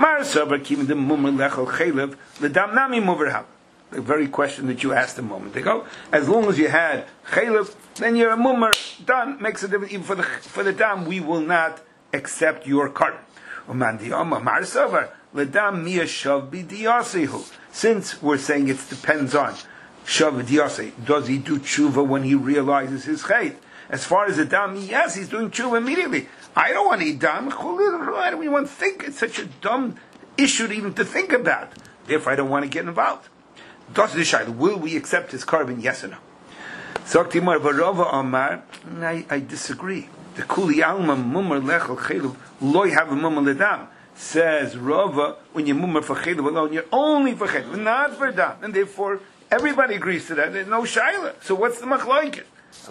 S1: The very question that you asked a moment ago. As long as you had chaylev, then you're a mummer. Done. Makes a difference. Even for the for the dam, we will not accept your carbon. Since we're saying it depends on shav diyasei, does he do tshuva when he realizes his chayt? As far as the dam, yes, he's doing tshuva immediately. I don't want to eat dam. I don't even think. It's such a dumb issue to even to think about. Therefore, I don't want to get involved. Does the shayla, will we accept his carbon? Yes or no? Saktimar varava amar. I, I disagree. The kuli alma mumar lechel chaylev loy have a mumar ledam. Says Rava, when you mumar for chaylev alone, you're only for chaylev, not for dam, and therefore everybody agrees to that. There's no shayla. So what's the machlokes?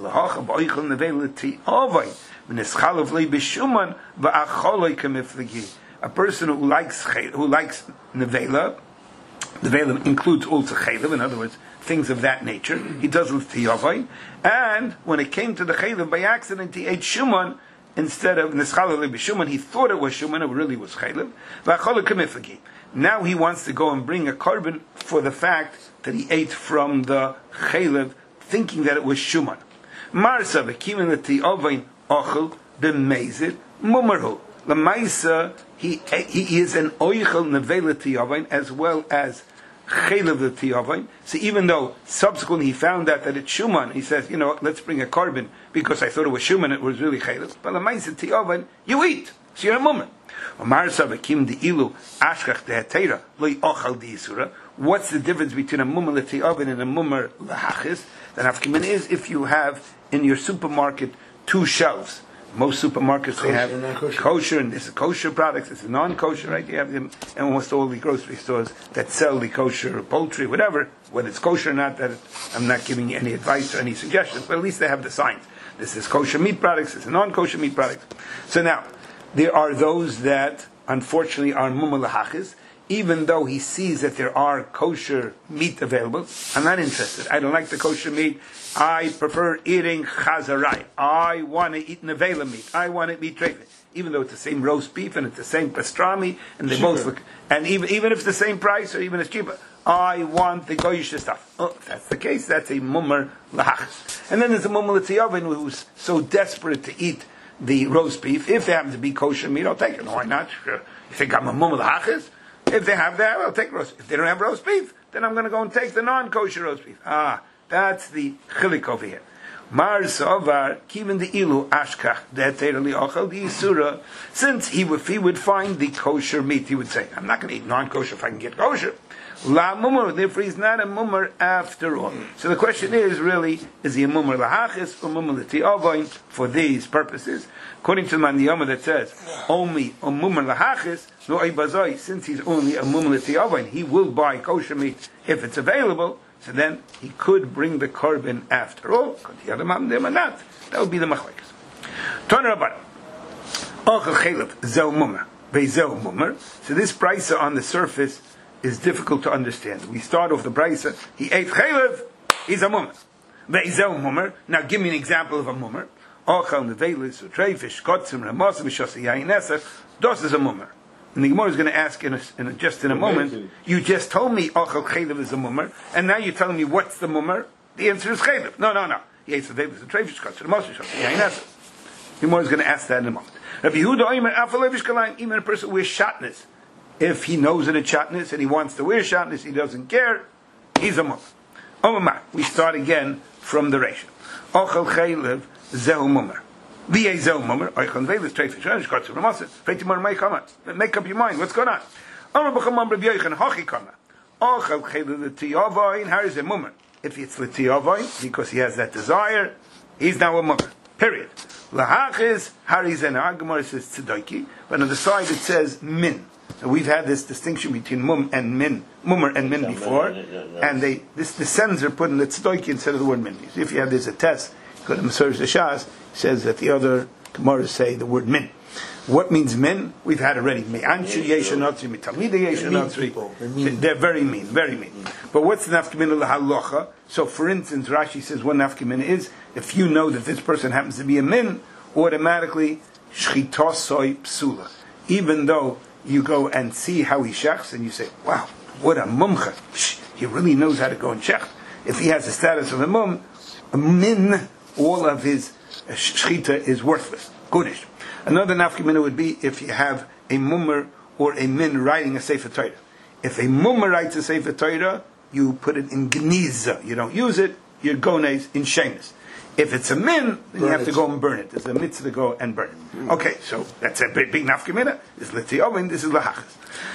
S1: A person who likes who likes nevela, nevela includes also chaylev, in other words, things of that nature. He does with tiyavai, and when it came to the chaylev by accident, he ate shuman instead of neschalav b'shuman. He thought it was shuman, it really was chaylev. Now he wants to go and bring a carbon for the fact that he ate from the chaylev, thinking that it was shuman. Marsa v'kimin l'tiyavain ochel b'meizid mumarhu. L'maisa, he he is an oichel nevela tiyavain as well as chaylev l'tiyavain. So even though subsequently he found out that it's shuman, he says, you know, let's bring a carbon because I thought it was shuman, it was really chaylev. But l'maisa tiyavain, you eat, so you're a mummer. Marsa v'kim di'ilu ashkach de'atera loy ochel di'isura. What's the difference between a mummer l'tiyavain and a mummer l'hachis? The nafkimin is if you have in your supermarket two shelves, Most supermarkets they have
S2: and non-kosher.
S1: kosher, and this is kosher products. This is non-kosher, right? You have them, and almost all the grocery stores that sell the kosher poultry, whatever, whether it's kosher or not. That I'm not giving you any advice or any suggestions, but at least they have the signs. This is kosher meat products. This is non-kosher meat products. So now there are those that unfortunately are mumar lahachis. Even though he sees that there are kosher meat available, I'm not interested. I don't like the kosher meat. I prefer eating chazarai. I want to eat nevela meat. I want to eat treif. Even though it's the same roast beef and it's the same pastrami, and they cheaper. both look, and even even if it's the same price or even it's cheaper, I want the goyish stuff. Oh, if that's the case, that's a mumar lahachis. And then there's a mumar l'tiyavin who's so desperate to eat the roast beef. If they happen to be kosher meat, I'll take it. Why not? You think I'm a mumar lahachis? If they have that, I'll take roast. If they don't have roast beef, then I'm going to go and take the non-kosher roast beef. Ah, that's the chilik over here. Mar Sovar, Kivin the Ilu Ashkach, Deterli Ochel, the Isura. Since he, if he would find the kosher meat, he would say, I'm not going to eat non-kosher if I can get kosher. La mumar, therefore he's not a mumar after all. So the question is really, is he a mumar lahachis or mumar l'ti'avoin for these purposes? According to the Mandiyama that says, only a mumar lahachis, no ibazoi, since he's only a mumar l'ti'avoin, he will buy kosher meat if it's available, so then he could bring the korban after all. Could the other Mandiyama not? That would be the machlekes. Toner Rabban, ochel chelev, zeu mumar, beizeu mumar. So this brisa on the surface is difficult to understand. We start off the brisa. He ate chaylev. He's a mummer. Ve'izeu mummer. Now give me an example of a mummer. Ochel nevelis utreifish kotzim remosim v'shasi yayin eser. Dos is a mummer. And the Gemara is going to ask in, a, in a, just in a moment. You just told me ochel chaylev is a mummer, and now you're telling me what's the mummer? The answer is chaylev. No, no, no. He ate nevelis utreifish kotzim remosim v'shasi yayin eser. The Gemara is going to ask that in a moment. Rabbi Yehuda oimer afalevish kalayim. Even a person wears shatnez. If he knows in a shatnez and he wants to wear shatnez, he doesn't care, he's a mummer. Omar, we start again from the ratio. Ochel chaylev zeu mummer. V'yeh zeu mummer. Oichel nevelis treifish shanish kotzim remosim. Feiti mummer may come on. Make up your mind. What's going on? Omar b'chamam Rabbi Yochanan hachi kama. Ochel chaylev l'tiyavoin. How is a mummer? If it's l'tiyavoin, because he has that desire, he's now a mummer. Period. Lahachis harizena. Our Gemara says tzedoki, but on the side it says min. So we've had this distinction between mum and min, mummer and min before, and they this the sentence are put in the tzdoiki instead of the word min. So if you have this a test, go to Masorah Shas, says that the other Gemaras say the word min. What means min? We've had already. Me'anchu yeshanotri, mitamida yeshanotri. They're very mean, very mean. But what's the nafkamina lahalocha? So for instance, Rashi says one nafkamina is, if you know that this person happens to be a min, automatically shchitosoi psula. Even though you go and see how he shechs, and you say, wow, what a mumcha. He really knows how to go and shech. If he has the status of a mum, a min, all of his shechita is worthless. Goodish. Another nafkamina would be if you have a mummer or a min writing a Sefer Torah. If a mummer writes a Sefer Torah, you put it in gniza. You don't use it, you're gones in shemus. If it's a min, then you have to go and burn it. There's a mitzvah to go and burn it. Okay, so that's a big, big nafkamina. This is l'tiyovin, this is lahachas.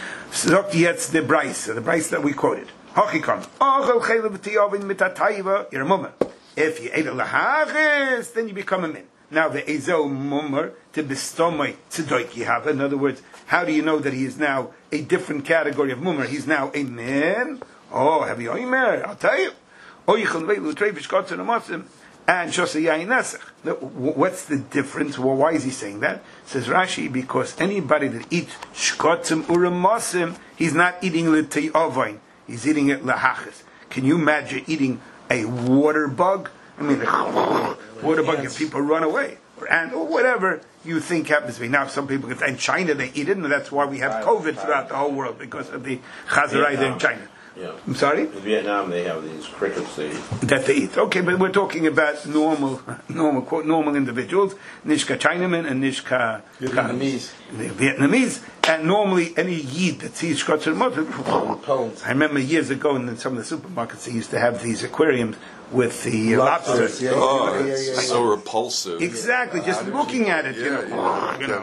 S1: So that's the brisa, the brisa that we quoted. Hachikam. Ochel chaylev l'tiyovin mitatayva. You're a mummer. If you ate a lahachas, then you become a min. Now the ezo mummer to bistomai tzedoik you have. In other words, how do you know that he is now a different category of mummer? He's now a min. Oh, have you oimer? I'll tell you. Oichel veilu treivish kotzen amotzim. And Shosei Yain Nesach. What's the difference? Well, why is he saying that? Says Rashi, because anybody that eats shkotzim uramosim, he's not eating l'tei ovain. He's eating it lahachas. Can you imagine eating a water bug? I mean, a water bug, and people run away. Or ant, or whatever you think happens to be. Now, some people, in China, they eat it, and that's why we have COVID throughout the whole world, because of the chazarai there in China.
S3: Yeah.
S1: I'm sorry?
S3: In Vietnam, they have these crickets they eat.
S1: That they eat. Okay, but we're talking about normal, normal, quote, normal individuals. Nishka Chinaman and Nishka
S2: Vietnamese.
S1: Vietnamese. And normally, any yid that sees Shkotzer Motor. I remember years ago in some of the supermarkets, they used to have these aquariums with the lobsters.
S4: Yeah, oh, yeah, yeah, yeah, yeah. So repulsive.
S1: Exactly, just looking at it, you know.
S4: Yeah,
S1: You know.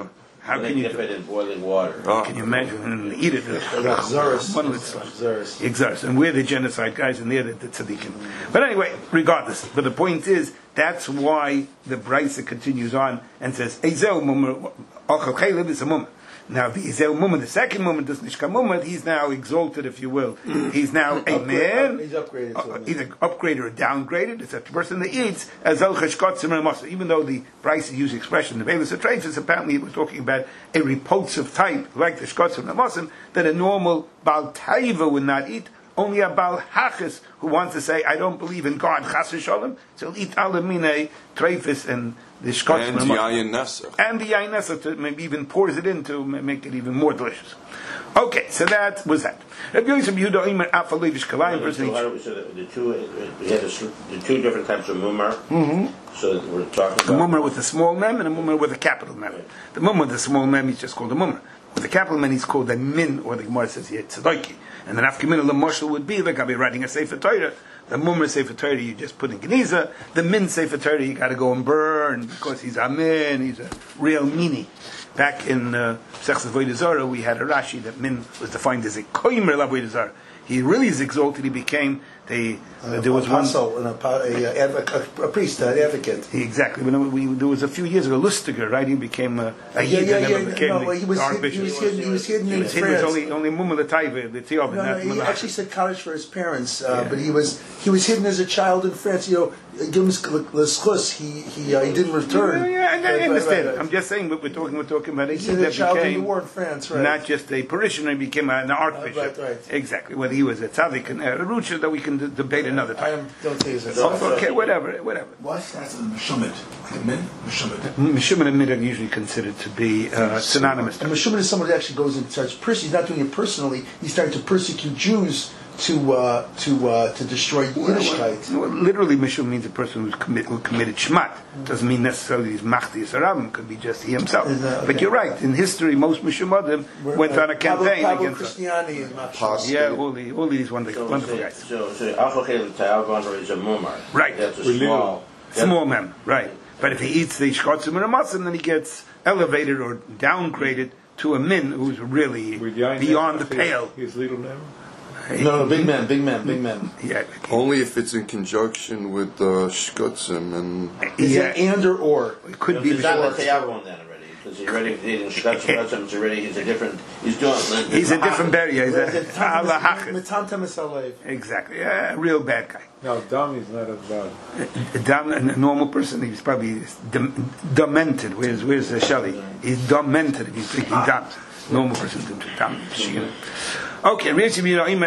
S1: How
S3: And
S1: can
S3: they
S1: you
S3: dip
S1: do
S3: it
S1: it?
S3: in boiling water.
S4: Oh.
S1: Can you imagine and eat it?
S2: Xeris.
S1: One with slime.
S2: Xeris.
S1: Exars, and we're the genocide guys, and they're the, the tzaddikim. But anyway, regardless, but the point is that's why the Brisa continues on and says, "Ezel mumar achal chaylev is a mumar." Now the Ezel mumar, the second mumar, the Nishka mumar, he's now exalted, if you will. He's now a man.
S2: He's upgraded to a
S1: uh,
S2: man.
S1: Either upgraded or downgraded. It's a person that eats as el cheshkotzim and masa. Even though the Brisa use expression the Beis Treifus, apparently it was talking about a repulsive type like the shkotzim and masim that a normal Baal Taiva would not eat. Only a Baal Hachis who wants to say, I don't believe in God, Chas v'sholem, so he'll eat alamine, treifis, and the shkotzim
S4: And
S1: and masim.
S4: Yayin Nesach.
S1: And the yain nesach, maybe even pours it in to ma- make it even more delicious. Okay, so that was that. Rabbi Yosef Yehuda Omer Afal Levish Kalayim, person
S3: So, how do we, so the, the two, uh, we had the, s- the two different types of mumar. Mm-hmm. So we're talking
S1: a
S3: about
S1: mummer with a small mem and a mummer with a capital mem. The mummer with the small mem is just called a mummer. With the capital mem, he's called a min, or the Gemara says here tzedaki. And the nafkamina l'moshel would be like I'll be writing a sefer Torah. The mummer sefer Torah you just put in geniza. The min sefer Torah you got to go and burn because he's a min. He's a real mini. Back in Sechs uh, Avodah Zarah, we had a Rashi that min was defined as a koimer l'avodah Zarah. He really is exalted. He became the. Uh, there was one.
S2: apostle, an apo- a, a, a, a priest, an advocate.
S1: He, exactly. When we, there was a few years ago, Lustiger, right? He became a, a
S2: Yeah,
S1: heathen,
S2: yeah,
S1: never
S2: yeah.
S1: became
S2: No,
S1: the
S2: well, he was hid-
S1: archbishop.
S2: he was hidden. He was hidden
S1: He
S2: in
S1: was hidden. It
S2: France.
S1: was only only Mumma Lataiva, the Tiyov,
S2: No,
S1: not
S2: no, he
S1: Mumma
S2: actually said college for his parents, uh,
S1: Yeah.
S2: but he was he was hidden as a child in France. You know, Gilmas Leschus, he he uh, he didn't return.
S1: Yeah, yeah, I, I
S2: Right, right,
S1: understand.
S2: right, right.
S1: I'm just saying, but we're talking, we're talking about a
S2: He
S1: heathen
S2: said a
S1: that
S2: child in the
S1: became
S2: war in France, right?
S1: not just a parishioner, he became an archbishop.
S2: right, right.
S1: Exactly. Whether he was a tzaddik and a rucher, that we can d- debate another
S2: I
S1: time.
S2: am, don't say his
S1: Oh, okay, whatever, whatever.
S6: What? That's a Meshumid. Like a min? Meshumid.
S1: Mishum and Amid are usually considered to be uh, synonymous.
S2: And Meshuman is someone that actually goes and starts pers- he's not doing it personally. He's starting to persecute Jews to uh, to uh, to destroy Yiddishkeit.
S1: Well, literally, Mishum means a person who's commit, who committed shmat. Doesn't mean necessarily he's machdi saram. Could be just he himself.
S2: Is that-
S1: But
S2: okay.
S1: you're right. In history, most Mishumadim went on a campaign
S2: Pablo, Pablo
S1: against us.
S2: Christiani and Machshon.
S4: Apostate.
S1: Yeah, all, the, all these wonderful,
S3: So,
S1: wonderful
S3: so,
S1: guys.
S3: so, so Alpha Chayil Ta'alvandra is a mumar.
S1: Right.
S3: That's a
S5: We're
S3: small. that's-
S1: Small mem, right. But if he eats the shkotzim and a matzim, then he gets elevated or downgraded to a min who's really
S5: With Yain
S1: beyond the
S5: Nesach,
S1: pale.
S5: His, his little name.
S2: No, no, big man, big man, big man.
S1: Yeah,
S4: Only if it's in conjunction with uh, shkutzim and
S2: Is
S1: yeah.
S2: it and or or?
S1: It could be
S3: He's not
S1: the
S3: the Ta'alvand then already. Because he's already eating Shkatz and It's already, he's a different, he's doing.
S1: He's a different barrier. He's
S2: Whereas
S1: a
S2: it's Tam-
S1: Allah hachid.
S2: Mitam Misalev.
S1: Exactly. Yeah, real bad guy.
S5: No, dumb is not as bad.
S1: A, dom- a normal person, he's probably dem- demented. Where's where's uh, Shelley? He's demented if he's drinking dumb. Normal person didn't drink dumb. Okay, just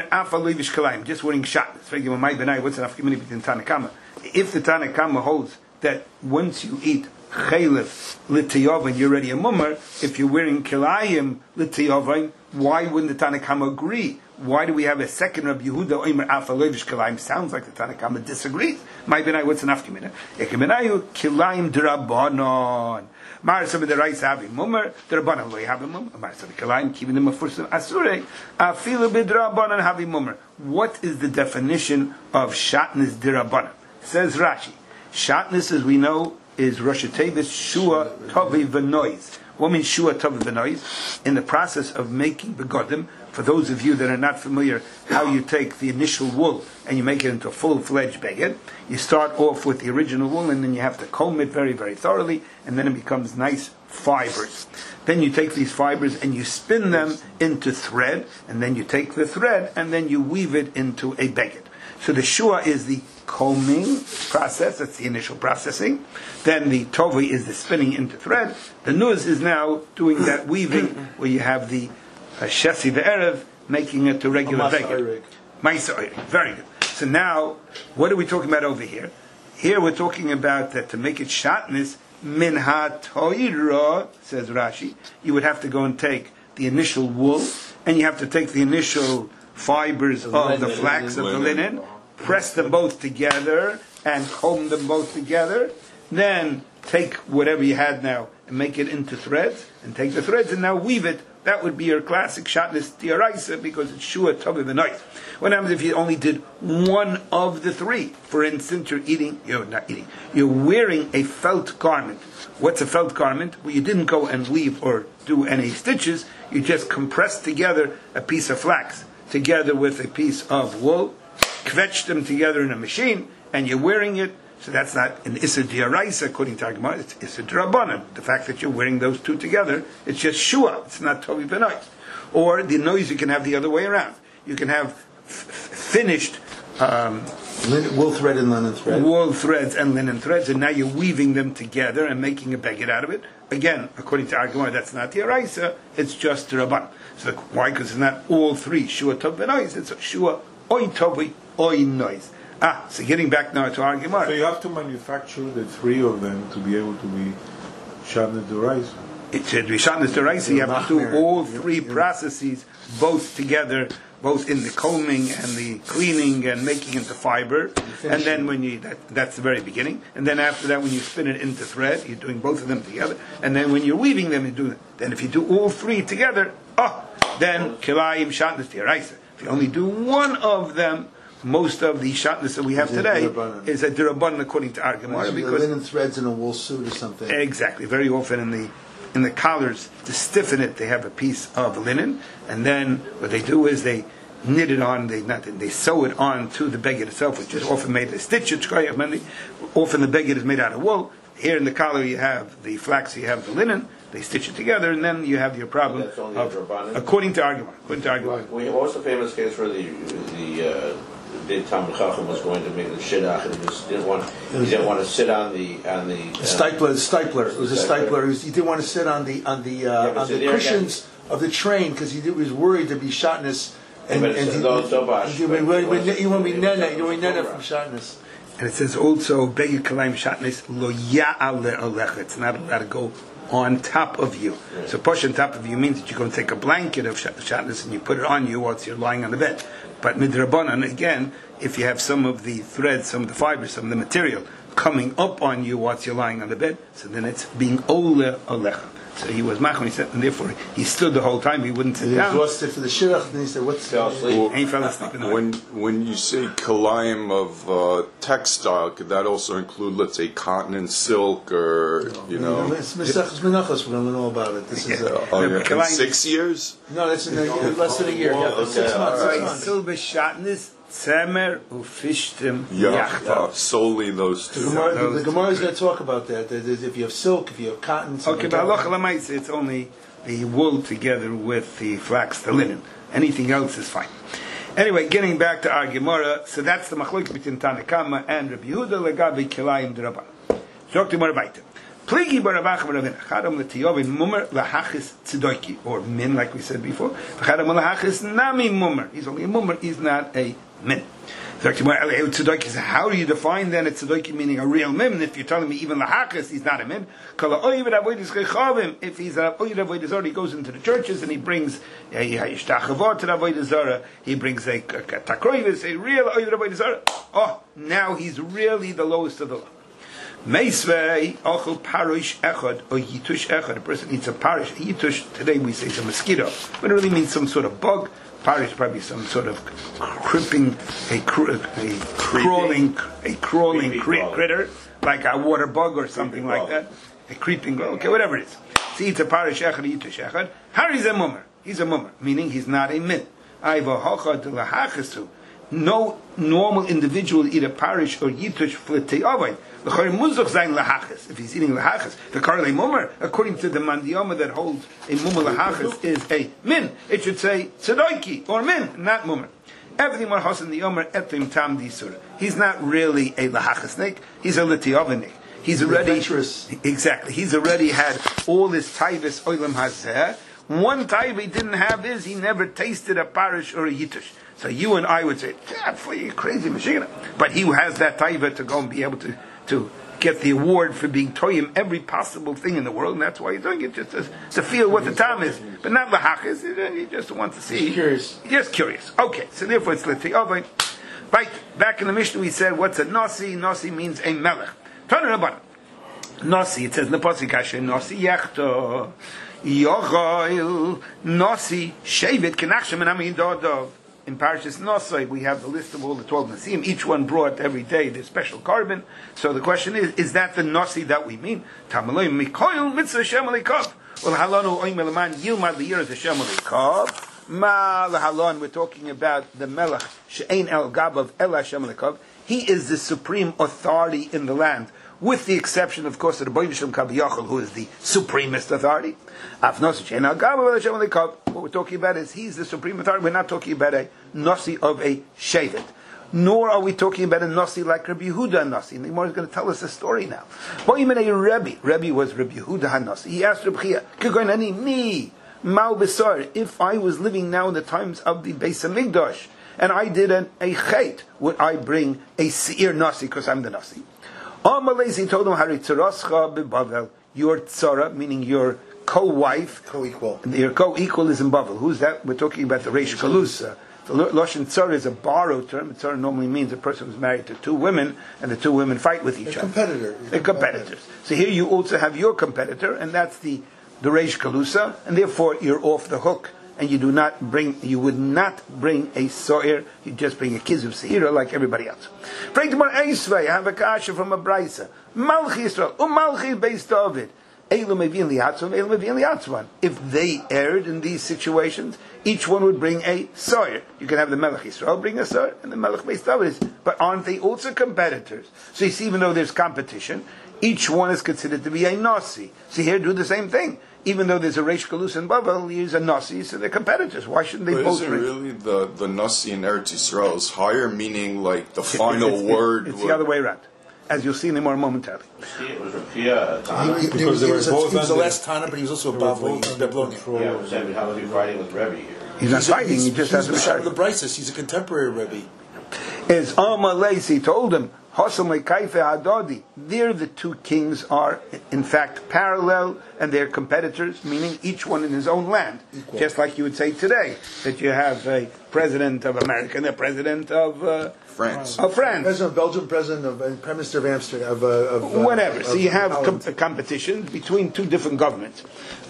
S1: wearing shot. What's enough community between Tanakama? If the Tanakama holds that once you eat chalif l'tiyovain, you're already a mummer. If you're wearing kilayim l'tiyovain, why wouldn't the Tanakama agree? Why do we have a second Rabbi Yehuda Omer Alpha Levish Kilayim? Sounds like the Tanakama disagrees. My benai, what's enough community? Ekemenayu kilayim drabanon. Mar some of the rice have him mummer, the rabbanon lo have him mummer. Mar some of the kilayim keeping them a fursim asure. Afilu bidrabanon have him mummer. What is the definition of shatnez dirabanon? Says Rashi. Shatnez, as we know, is Rosh Tevis Shua Tavi V'Nois. What means Shua Tavi V'Nois? In the process of making begodim, for those of you that are not familiar, how you take the initial wool and you make it into a full-fledged beged, you start off with the original wool and then you have to comb it very, very thoroughly, and then it becomes nice fibers. Then you take these fibers and you spin them into thread, and then you take the thread and then you weave it into a beged. So the shua is the combing process, that's the initial processing. Then the tovi is the spinning into thread. The nuz is now doing that weaving where you have the uh, shesi ve'erev making it to regular
S2: Masa
S1: beged.
S2: Orig.
S1: Ma'isa orig. Very good. So now, what are we talking about over here? Here we're talking about that to make it shatnez, min ha-toira, says Rashi, you would have to go and take the initial wool, and you have to take the initial fibers of the flax of the linen, press them both together, and comb them both together. Then take whatever you had now and make it into threads, and take the threads and now weave it that would be your classic shatnez diaraisa because it's shua tov v'nois. What happens if you only did one of the three? For instance, you're eating, you're not eating, you're wearing a felt garment. What's a felt garment? Well, you didn't go and weave or do any stitches, you just compressed together a piece of flax together with a piece of wool, kvetched them together in a machine, and you're wearing it. So that's not an Issa Diaraisa, according to Gemara, it's Issa D'Rabbanan. The fact that you're wearing those two together, it's just Shua, it's not Tovi B'Nois. Or the noise you can have the other way around. You can have f- finished um,
S2: Lin- wool thread and linen thread.
S1: wool threads and linen threads, and now you're weaving them together and making a beged out of it. Again, according to Gemara, that's not Diaraisa, it's just D'Rabbanan. So why? Because it's not all three Shua Tov B'Nois, it's Shua Oi Tovi Oi Nois. Ah, so getting back now to our Gemara.
S5: So you have to manufacture the three of them to be able to be shatnez d'oraisa.
S1: It should be shatnez d'oraisa. You have to do all three processes, both together, both in the combing and the cleaning and making into fiber. And then when you, that, that's the very beginning. And then after that, when you spin it into thread, you're doing both of them together. And then when you're weaving them, you do that. Then if you do all three together, oh, then kilayim shatnez d'oraisa. If you only do one of them, most of the shatnez that we have
S2: Is it
S1: today
S2: D'Rabbanan?
S1: is a D'Rabbanan according to our Gemara,
S2: The
S1: because
S2: linen threads in a wool suit or something.
S1: exactly, very often in the in the collars to stiffen it, they have a piece of linen, and then what they do is they knit it on, they not they sew it on to the beged itself, which is often made, they stitch it. Often the beged is made out of wool. Here in the collar you have the flax, you have the linen. They stitch it together, and then you have your problem.
S3: That's only
S1: Of,
S3: a D'Rabbanan?
S1: according to argument, according to argument.
S3: We, what was the famous case where the the uh, the Talmud Chacham was going to make the shidduch, and he just didn't want he didn't want to sit on the on the uh,
S2: Stipler, stipler. It was a
S3: Stipler.
S2: stipler. He, was, he didn't want to sit on the on the uh,
S3: Yeah, but
S2: on
S3: so
S2: the
S3: there
S2: cushions of the train because he did, was worried to be shatnez. And,
S3: but it's
S2: and he,
S3: those dobash,
S2: you
S3: but
S2: when
S3: it
S2: when
S3: wasn't-
S2: you want me
S3: it
S2: nana,
S3: wasn't
S2: you want me nana from
S3: Torah.
S2: shatnez.
S1: And it says also, beged kalayim shatnez lo ya'ale alecha. It's not allowed to go on top of you.
S3: Right.
S1: So push on top of you means that you're going to take a blanket of shatnez and you put it on you whilst you're lying on the bed. But midrabanan, again, if you have some of the threads, some of the fibers, some of the material coming up on you whilst you're lying on the bed, so then it's being ole alecha. So he was machon, he said, and therefore he stood the whole time, he wouldn't sit
S2: He
S1: down.
S2: exhausted for the shidduch, and he said, "What's
S3: Fell asleep.
S4: Well,
S1: And he fell asleep in the
S4: when when you say kalayim of uh, textile, could that also include, let's say, cotton and silk, or you know?
S2: It's Mesachos Menachos. We're going to learn all about it. This is uh,
S4: Oh,
S1: Yeah,
S4: yeah, in
S1: kalayim-
S4: six years?
S2: no, that's in a, less than a year. Yeah,
S3: Okay,
S2: six months.
S3: all
S2: Six
S3: right.
S2: months.
S1: Silber shatnez tzemer ufishtim
S4: Yeah,
S1: yachdav.
S4: uh, solely those
S2: The
S4: two.
S2: Gemara, the Gemara is going to talk about that. That is, if you have silk, if you have cotton,
S1: Okay,
S2: something
S1: but
S2: like
S1: halacha lemaisa, it's only the wool together with the flax, the linen. Anything else is fine. Anyway, getting back to our Gemara, so that's the machlokes between Tanakama and Rabbi Yehuda legabi kilayim d'Rabbanan. Zok the Gemara weiter. Pligi barabach barabin. Chadam letiyovin mummer lahachis tzedoki, or min, like we said before. Chadam lahachis nami mummer. He's only a mummer. He's not a min. How do you define then a tzedaki meaning a real min? If you're telling me even lahachis, he's not a min. If he's a oid avodah zara, he goes into the churches and he brings a yishtachavot to the avodah zara. He brings a takroivis, a real oid avodah zara. Oh, now he's really the lowest of the low. Meisvei ochel parish echad or yitush echad. A person eats a parish. Yitush today we say it's a mosquito, but it really means some sort of bug. Parish probably some sort of cripping, a, cr- a crawling, a crawling cri- critter, like a water bug or something like that. A creeping bug, okay, whatever it is. See, it's a parish echad, yitush echad. Harry's a mummer. He's a mummer, meaning he's not a min. Aiva hochad lahachesu. No normal individual eat a parish or yitush flitei avay. If he's eating lahachas, the karle mummer, according to the mandiyama that holds a mummer lahachas is a min. It should say tzedoiki or min, not mummer. Everything more hasan the yomer etim tam disur. He's not really a lahachas snake. He's a litiavanik. He's already
S2: adventurous.
S1: Exactly. He's already had all his taivas oilam hazeh. One taiva he didn't have is he never tasted a parish or a yitush. So you and I would say, yeah, for you crazy machine. But he has that taiva to go and be able to, to get the award for being toyim every possible thing in the world, and that's why he's doing it, just to, to feel what the time is. But not lahachis, he just wants to see.
S2: Just curious.
S1: Just curious. Okay, so therefore it's liti. Oh, right. Right, back in the Mishnah we said, what's a nasi? Nasi means a melech. Turn it about. Nasi, it says in the Pasuk, Asher Nasi Yechto, Yochel, Nasi, Shevet, Kenachshem, and Amin Dodov. In Parashas Nosai, we have the list of all the twelve Nasim. Each one brought every day their special carbon. So the question is, is that the Nasi that we mean? Tamaloi Mikoil Mitzvah Hashem Aleikov. Well, Halanu Oim Elaman Yilmad Liyiras Hashem Aleikov. Ma Lahalon, we're talking about the Melech She'ein El Gabav El Hashem Aleikov. He is the supreme authority in the land, with the exception, of course, of the Boy Shem Kaviyachal, who is the supremest authority. What we're talking about is he's the supreme authority. We're not talking about a Nasi of a Shevet. Nor are we talking about a Nasi like Rabbi Yehuda Nasi. And the Gemara is going to tell us a story now. Rabbi Rabbi was Rabbi Yehuda Nasi. He asked Rabbi Chia, me, Mau Besar, if I was living now in the times of the Beis HaMikdash, and I did an, a chait, would I bring a Seir Nasi, because I'm the Nasi? Amalezi told him, Haritzarascha beBavel, your tzara, meaning your co-wife,
S2: co-equal.
S1: Your co-equal is in Bavel. Who's that? We're talking about the Reish Kalusa. The Lashon tzara is a borrowed term. Tzara normally means a person who's married to two women, and the two women fight with each
S2: a
S1: other.
S2: Competitor.
S1: They're competitors. So here you also have your competitor, and that's the the Reish Kalusa, and therefore you're off the hook. And you do not bring, you would not bring a soir, you just bring a kiz of seira like everybody else. Pray to my Eisvei, I have a kasha from a brisa. Malchi Yisrael, um Malchi based David. Eilu mevin liatzvan, eilu mevin liatzvan. If they erred in these situations, each one would bring a soir. You can have the Melech Yisrael bring a soir, and the Melech based David is. But aren't they also competitors? So you see, even though there's competition, each one is considered to be a Nasi. So here do the same thing. Even though there's a Reish Kalus and Bavel, he's a Nasi, so they're competitors. Why shouldn't they
S4: but
S1: both
S4: isn't
S1: bring?
S4: really the, the Nasi in Eretz Yisrael is higher, meaning like the final
S1: it's,
S4: word?
S1: It's
S4: would...
S1: the other way around, as you'll see in the more momentarily.
S3: It was Rakia Tana.
S2: He, he,
S5: Because
S2: he,
S5: they
S2: was,
S5: were
S2: a,
S5: both
S2: he was the
S5: under-
S2: last Tana, but he was also a
S5: They were
S2: Babylon.
S5: both under
S2: Babylonian.
S5: control.
S3: Yeah, it was Rebbe. How was he fighting with Rebbe here?
S1: He's not
S2: He's a-
S1: fighting, he
S2: he's-
S1: just
S2: he's
S1: has a
S2: Mishar of the
S1: Mishar.
S2: Brises. He's a contemporary Rebbe.
S1: Is Amalei, he told him, Hasam Lekaife Hadadi. There the two kings are, in fact, parallel, and they're competitors, meaning each one in his own land.
S2: Equal.
S1: Just like you would say today, that you have a president of America and a president of uh,
S4: France.
S1: Of France.
S2: President of Belgium, president of and Prime Minister of Amsterdam, of, uh, of uh,
S1: Whatever.
S2: of-
S1: So you
S2: of
S1: have
S2: Holland.
S1: com- competition between two different governments.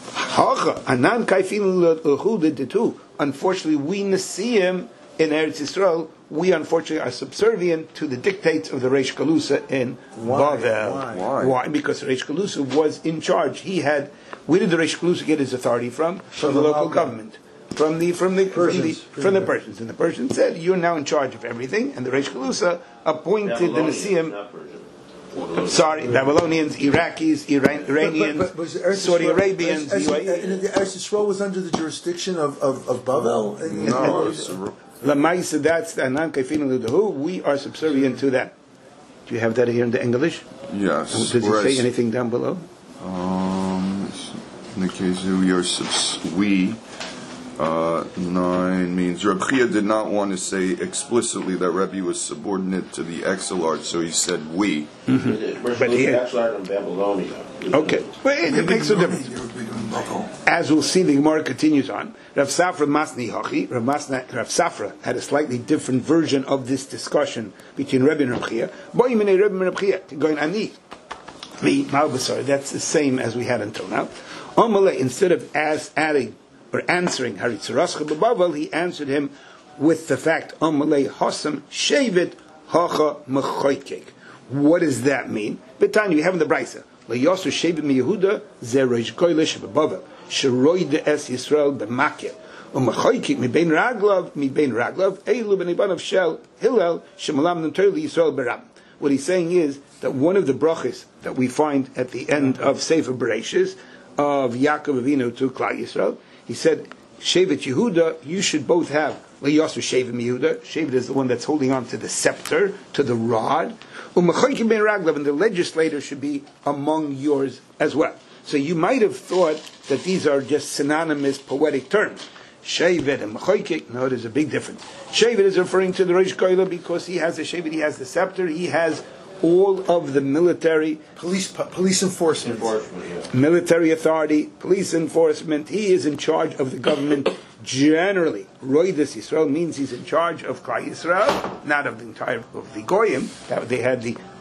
S1: Anan kaifin the two. Unfortunately, we Nasiim in Eretz Yisrael, we unfortunately are subservient to the dictates of the Reish Kalusa in
S2: Why?
S1: Bavel.
S2: Why?
S4: Why?
S1: Why? Because Reish Kalusa was in charge. He had. Where did the Reish Kalusa get his authority from? From the local government. From the from the
S2: Persians.
S1: from the, from the Persians. And the Persians said, "You're now in charge of everything." And the Reish Kalusa appointed the
S3: Babylonians,
S1: Nasiim.
S3: not Persian.
S1: Sorry, Babylonians, Iraqis, Iran, Iranians,
S2: But- but- but was Eretz
S1: Saudi
S2: Yisrael-
S1: Arabians,
S2: Eretz-
S1: U A E.
S2: Eretz- Eretz Yisrael was under the jurisdiction of of, of Bavel. And-
S4: No, it's a-
S1: Lamaisa, that's the Anan Kaifin Ludahu. We are subservient to them. Do you have that here in the English?
S4: yes.
S1: Does it
S4: Whereas,
S1: say anything down below?
S4: Um, in the case of we are subs- we uh, nine means Reb Chia did not want to say explicitly that Rebbe was subordinate to the Exilard, so he said we.
S3: We're
S1: But
S3: supposed
S1: here-
S3: to exile in Babylonia.
S1: Okay. Well, it, it makes a difference. As we'll see, the Gemara continues on. Rav Safra Masni Hachi. Rav, Masna, Rav Safra had a slightly different version of this discussion between Rebbe and Reb Chia. Boy, Minei Rebbe and Reb Chia. Going ani. The Malbasar. That's the same as we had until now. Amalei, instead of as adding or answering Haritzarascha b'Bavel, he answered him with the fact Amalei Hasam Shevet Hacha Mechoykek. What does that mean? Betanya, you have in the Brisa. LaYosur Shevet mi Yehuda ze Reish Goylish b'Bavel Sheroy de Es Yisrael b'Makir u'Mechoykek mi bein Raglav mi bein Raglav Eilu b'Niban of Shel Hillel Shemalam Nantoi Yisrael b'Ram. What he's saying is that one of the brachas that we find at the end of Sefer Bereshis of Yaakov Avinu to Klal Yisrael, he said, Shevet Yehuda, you should both have Le'yosur Shevet Yehuda. Shevet is the one that's holding on to the scepter, to the rod. U'Mechoykim ben Raglav, and the legislator should be among yours as well. So you might have thought that these are just synonymous poetic terms. Shevet and Mechoykik, no, there's a big difference. Shevet is referring to the Reish Koila because he has the Shevet, he has the scepter, he has all of the military
S2: police police enforcement.
S3: Enforcement, yeah.
S1: military authority, police enforcement. He is in charge of the government generally. Roidas Yisrael means he's in charge of Klal Yisrael, not of the entire of the Goyim. That they had the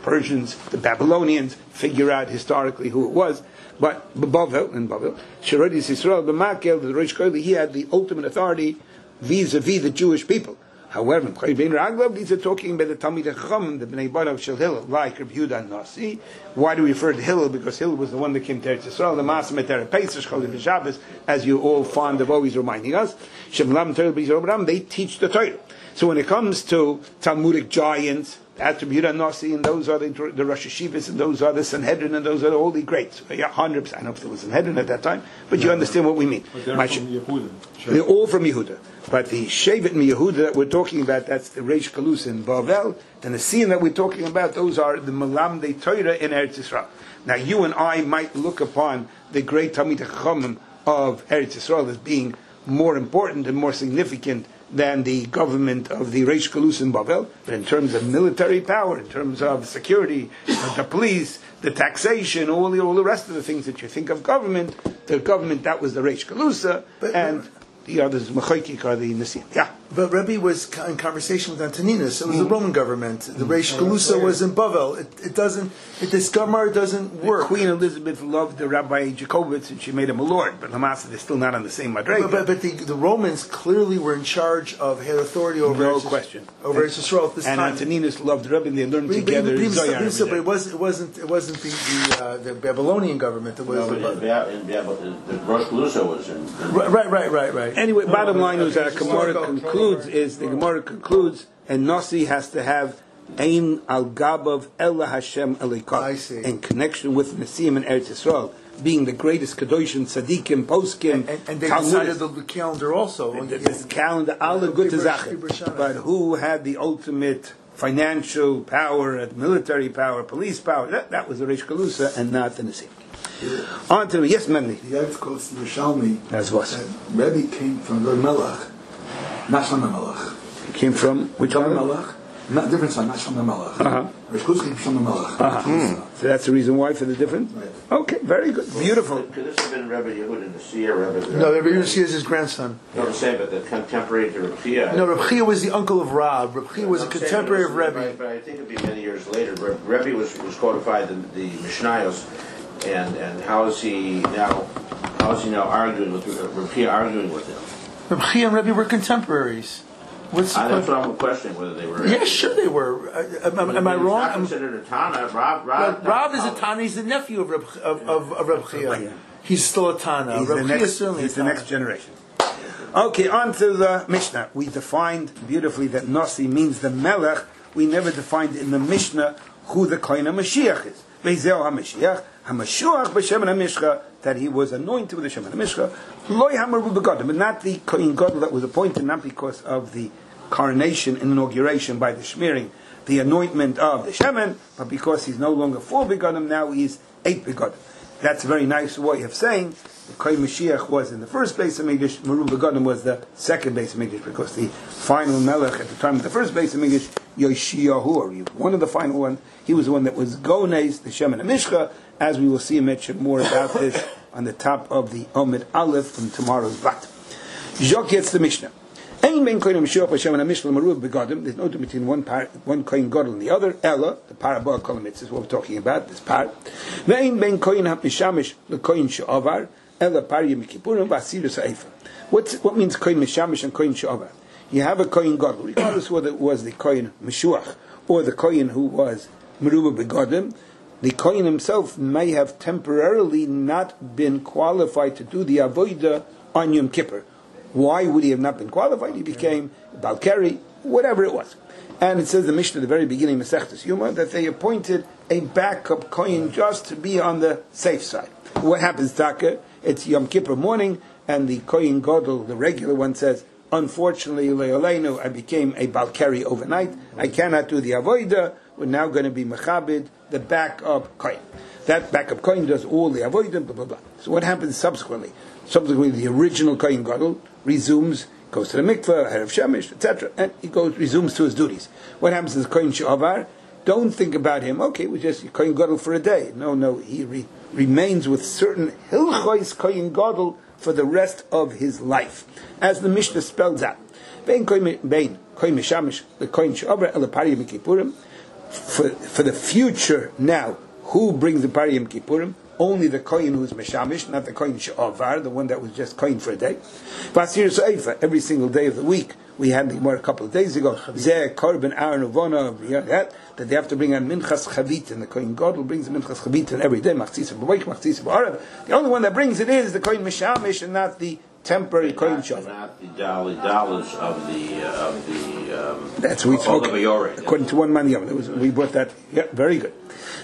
S1: Persians, the Babylonians, figure out historically who it was. But Bavel and Bavel, Sherodis Yisrael b'Makel, the Rosh Koili, he had the ultimate authority vis-a-vis the Jewish people. However, these are talking about the Talmid Chacham, the Bnei Barav Shel Hillel, like Rabbi Yehuda Nasi. Why do we refer to Hillel? Because Hillel was the one that came to Eretz Yisrael, the Maaseh Meter Pesach, Choliv Shabbos, as you're all fond of always reminding us. Shemlam Torah B'Yisrael B'Ram, they teach the Torah. So when it comes to Talmudic giants, that's Rabbi Yehuda Nasi, and those are the, the Rosh Hashivas, and those are the Sanhedrin, and those are the holy greats. Yeah, one hundred percent. I don't know if there was Sanhedrin at that time, but no, you understand what we mean.
S5: But they're from Yehuda.
S1: They're all from Yehuda. But the Shevet and Yehuda that we're talking about, that's the Reish Kalus in Bavel, and the Siyam that we're talking about, those are the Malamdei Torah in Eretz Yisrael. Now you and I might look upon the great Talmid Chachamim of Eretz Yisrael as being more important and more significant than the government of the Reish Kalus in Bavel, but in terms of military power, in terms of security, the police, the taxation, all the all the rest of the things that you think of government, the government that was the Reish Kalusa, and the others, Mechoykik, are the Nisim. Yeah.
S2: But Rebbe was in conversation with Antoninus. It was mm. the Roman government. The Reish Kalusa was in Bavel. It, it doesn't. It, this Gemara doesn't work.
S1: Queen Elizabeth loved the Rabbi Jacobitz, and she made him a lord. But Lamasa, they're still not on the same madrega.
S2: But, but, but the, the Romans clearly were in charge of had authority over
S1: no
S2: Eretz,
S1: question
S2: over Eretz Yisrael at this
S1: and
S2: time.
S1: And Antoninus loved Rebbe, and they learned
S2: but,
S1: together.
S2: But, but,
S1: but,
S2: but, but it wasn't. It wasn't. It wasn't the the, uh, the Babylonian government. It was
S3: no,
S2: the,
S3: in, Ba- in Babylon, the Rosh Kalusa was in. in
S2: right, right, right, right.
S1: Anyway, no, bottom line is that Gemara concludes is the Gemara concludes, and Nasi has to have Ein al Gabav Ella Hashem Elikah in connection with Nesiim and Eretz Yisrael, being the greatest Kadoshim, Tzadikim, Poskim,
S2: and, and, and they decided the, the calendar also.
S1: The, the, the calendar, all the good but who had the ultimate financial power, military power, police power? That, that was the Reish Kalusa and not the Nesiim. Yeah. On to yes, Mendy.
S6: The Yerushalmi the Yerushalmi.
S1: That's what.
S6: Rebbe came from the Melech, not from the Melech.
S1: He came from which one?
S6: Melech. Not different son, not from the Melech.
S1: Uh-huh.
S6: Reish came from the Melech.
S1: Uh-huh. Mm. So that's the reason why for the difference?
S6: Right.
S1: Okay, very good. Beautiful.
S3: Could this have been Rebbe Yehuda and the Seer Rebbe?
S2: No, Rebbe Yehuda is his grandson.
S3: No, I'm saying, but the contemporary to Reb Chia.
S2: No, Reb Chia was the uncle of Rab. Reb Chia was a contemporary of Rebbe.
S3: Right, but I think it'd be many years later. Reb, Rebbe was, was codified in the Mishnayos, and and how is he now? How is he now arguing with Reb Chia? Arguing with him?
S2: Reb Chia and Rebbe were contemporaries. What's
S3: I, that's what I'm questioning whether they were.
S2: Yeah, sure they were. Uh, am, am, am I wrong?
S3: Not considered a Tana. Rob, Rob,
S2: Rob is a Tana. He's the nephew of Reb, of, of, of Reb Chia. He's still a Tana.
S1: He's,
S2: Reb
S1: the next,
S2: certainly
S1: he's the next generation. Okay, on to the Mishnah. We defined beautifully that Nasi means the Melech. We never defined in the Mishnah who the Kohen HaMashiach is. Beizeo HaMashiach, HaMashiach b'Shem HaMishcha, that he was anointed with the Shem HaMishcha, Loi HaMaru b'Godim, but not the Kohen Gadol that was appointed, not because of the coronation and inauguration by the Shmiring, the anointment of the Shemen, but because he's no longer four Begodim, now he's eight Begodim. That's a very nice way of saying the Kohen Mashiach was in the first base of Mikdash, Maru Begodim was the second base of Mikdash, because the final Melech at the time of the first base of Mikdash, Yoshiyahu, or one of the final ones, he was the one that was Gones, the Shemen HaMishcha, as we will see him mention more about this on the top of the Omid Aleph from tomorrow's Vat. Jok gets the Mishnah. There's no difference between one par, one Kohen Gadol and the other. Ella, the parabol kolamitz is what we're talking about. This part. Ve'in ben Kohen ha'mishamish leKohen she'avar Ella par Yom Kippurim v'asirus ha'efa. What's what means Kohen mishamish and Kohen she'avar? You have a Kohen Gadol, regardless whether it was the Kohen Meshuach or the Kohen who was Meruba Begodim. The Kohen himself may have temporarily not been qualified to do the avodah on Yom Kippur. Why would he have not been qualified? He became Balkari, whatever it was. And it says the Mishnah at the very beginning, Masechtas Yuma, that they appointed a backup Kohen just to be on the safe side. What happens, Taka? It's Yom Kippur morning, and the Kohen Gadol, the regular one, says, unfortunately, Leoleinu, I became a Balkari overnight. I cannot do the Avodah. We're now going to be Mechabed, the backup Kohen. That backup Kohen does all the Avodah, blah, blah, blah. So what happens subsequently? Subsequently, the original Kohen Gadol resumes, goes to the mikveh, Erev Shemesh, et cetera, and he goes, resumes to his duties. What happens to the Kohen She'avar? Don't think about him, okay, we're just Kohen Gadol for a day. No, no, he re- remains with certain Hilchos Kohen Gadol for the rest of his life. As the Mishnah spells out. Bein Kohen Mishamish, the Kohen She'avar, El Pari Yom Kippurim, for, for the future now, who brings the Pariyim Yom Kippurim? Only the Kohen who's Meshamish, not the Kohen She'avar, the one that was just Kohen for a day. Vasir So'efa, every single day of the week. We had the Gemara a couple of days ago. Zeh Korban Aaron Uvona, that that they have to bring a Minchas Chavit, and the Kohen Gadol brings a Minchas Chavit every day. Machzisa b'Voich, Machzisa b'Arav. The only one that brings it is the Kohen Meshamish, and not the temporary Kohen She'avar.
S3: Not the Dali dollars of the uh, of the. Um,
S1: That's what we spoke. According to one man, yeah, was, we brought that. Yeah, very good.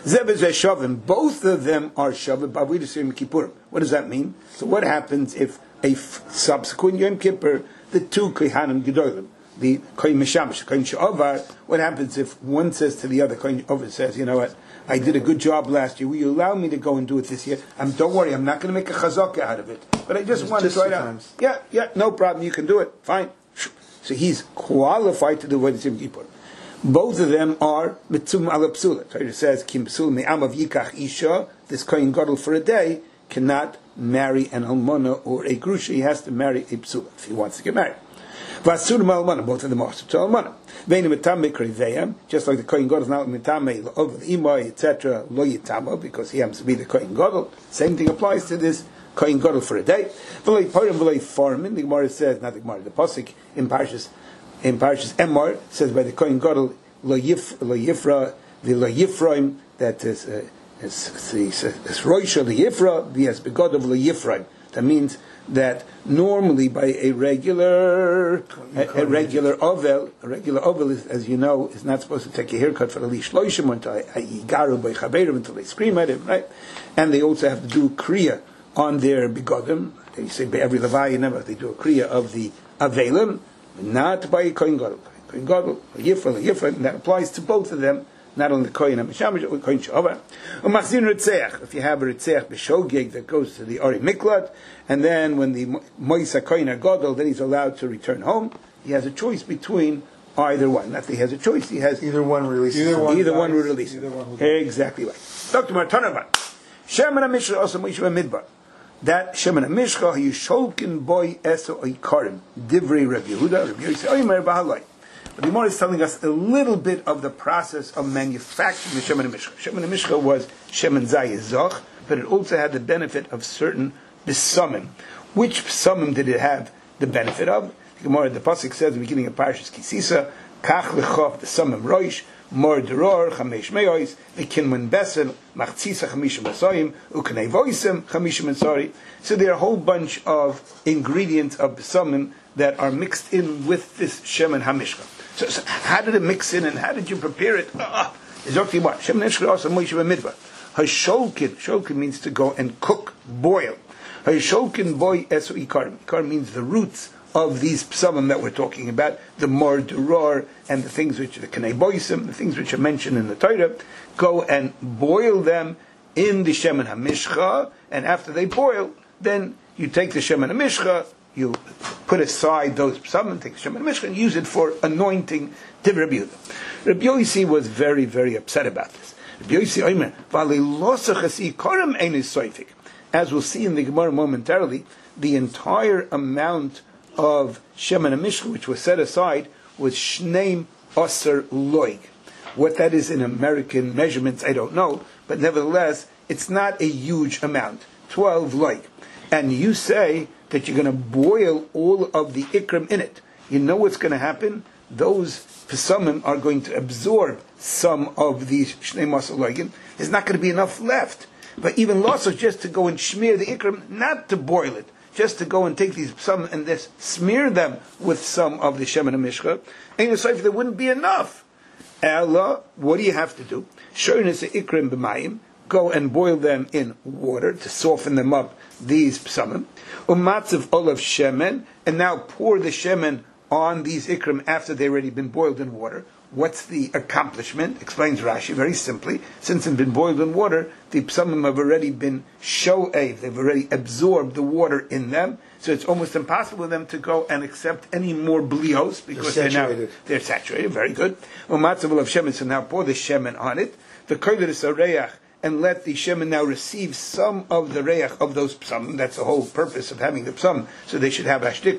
S1: Both of them are Shavim, B'Avodas Yom Kippurim. What does that mean? So what happens if a f- subsequent Yom Kippur, the two Kohanim Gedolim, the Kohen Meshamish, Kohen She'avar, what happens if one says to the other, Kohen She'avar says, you know what, I did a good job last year, will you allow me to go and do it this year? Um, don't worry, I'm not going to make a chazaka out of it, but I just want to try it out. Yeah, yeah, no problem, you can do it, fine. So he's qualified to do Avodas Yom Kippur. Both of them are mitzum ala psula. Torah says, "Kim psul me'amav yikach isha." This kohen gadol for a day cannot marry an almana or a grusha. He has to marry a psula if he wants to get married. Vasur almana. Both of them are to almana. Ve'inu mitame kriveyam. Just like the kohen gadol is not mitame over the imay et cetera lo yitama because he happens to be the kohen gadol. Same thing applies to this kohen gadol for a day. V'lei parim v'lei farmin. The Gemara says, not the Gemara, the pasuk in Parshas. In Parashas Emor, says by the Kohen Gadol, Lo Yifra, the Lo Yifraim, that is, uh, is, is, is Roisha Lo Yifra, yes, Begod of Lo Yifraim. That means that normally by a regular, a, a regular ovel, a regular ovel, is, as you know, is not supposed to take a haircut for the Lish Loishim until a Yigaru by Chaberim, until they scream at him, right? And they also have to do Kriya on their Begodim. They say by every Levi, never, they do a Kriya of the Avelim, not by a Kohen Gadol. Kohen Gadol, a Yifra, a Yifra, and that applies to both of them, not only Kohen and Meshamish, but Kohen She'avar. Umachzin Ritzeach, if you have a Ritzeach B'Shogeg that goes to the Ori Miklat, and then when the Moisa Kohen Gadol, then he's allowed to return home, he has a choice between either one. Not that he has a choice, he has
S2: either one releases.
S5: Either one,
S1: either
S5: dies,
S1: one will release
S5: either one
S1: exactly right. Doctor Martanavan, Shemin HaMishra also Moshe Midbar. That Shemin HaMishcha Yisholkin Boy Eso Oikarim Divrei Rabbi Yehuda Rabbi Yossi Oimer Bahalai. But the Gemara is telling us a little bit of the process of manufacturing the Shemin HaMishcha. Shemin HaMishcha was Shemin Zayis Zoch, but it also had the benefit of certain B'samim. Which B'samim did it have the benefit of? The Gemara, the Pasuk says at the beginning of Parashas Kisisa, Kach Lechof B'samim Roish, Mor Deror, Chamesh Meois, V'kinman Besel, Machtzisa Chamishim Basoyim, Uknei Voisem, Chamishim Ansari. So there are a whole bunch of ingredients of B'samim that are mixed in with this Shemin HaMishcha. So, so how did it mix in and how did you prepare it? Ah, exactly what? Shemin HaMishcha also Moshe Midbar. Hasholkin, Sholkin means to go and cook, boil. Hasholkin boy Eso Ikarim. Ikarim means the roots of these psalms that we're talking about, the Mor Duror and the things which, the Kanei Boisim, the things which are mentioned in the Torah, go and boil them in the Shemin HaMishcha, and after they boil, then you take the Shemin HaMishcha, you put aside those psalms, take the Shemin HaMishcha, and use it for anointing Divrei Rabbi Yehuda. Rabbi Yossi was very, very upset about this. Rabbi Yossi Omer, V'alei losach hasi korem einu soifik. As we'll see in the Gemara momentarily, the entire amount of Shemin HaMishcha, which was set aside, was Shneim Aser Loig. What that is in American measurements, I don't know, but nevertheless, it's not a huge amount. twelve Loig. And you say that you're going to boil all of the Ikram in it. You know what's going to happen? Those Pesamim are going to absorb some of these Shneim Aser Loigim. There's not going to be enough left. But even Losach, just to go and smear the Ikram, not to boil it, just to go and take these some and this smear them with some of the Shemin HaMishcha, and if there wouldn't be enough. Ella, what do you have to do? Shoynes ikrim b'mayim, go and boil them in water to soften them up, these psamim. Umatzav olav shemen, and now pour the shemen on these ikrim after they've already been boiled in water. What's the accomplishment? Explains Rashi very simply. Since they've been boiled in water, the psamim have already been sho'ev. They've already absorbed the water in them. So it's almost impossible for them to go and accept any more blios because they're, they're now they're saturated. Very good. Umatzav of shemen. So now pour the shemen on it. The koyler is a reach, and let the shemen now receive some of the reach of those psamim. That's the whole purpose of having the psamim. So they should have ashtikol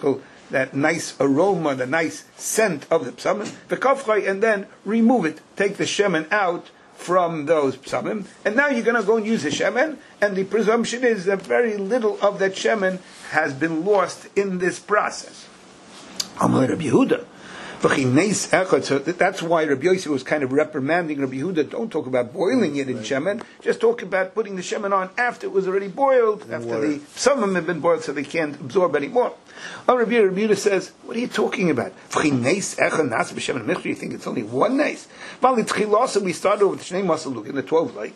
S1: that nice aroma, the nice scent of the psamim, v'kafchay, and then remove it, take the shemen out from those psamim, and now you're going to go and use the shemen, and the presumption is that very little of that shemen has been lost in this process. Amar Rabbi Yehuda. So that's why Rabbi Yossi was kind of reprimanding Rabbi Yehuda. Don't talk about boiling it in shemen. Just talk about putting the shemen on after it was already boiled, the after water. the some of them have been boiled, so they can't absorb anymore. Oh, Rabbi Yehuda, Rabbi Yehuda says, "What are you talking about? You think it's only one nice? We started with Shnei Masaluk in the twelve like.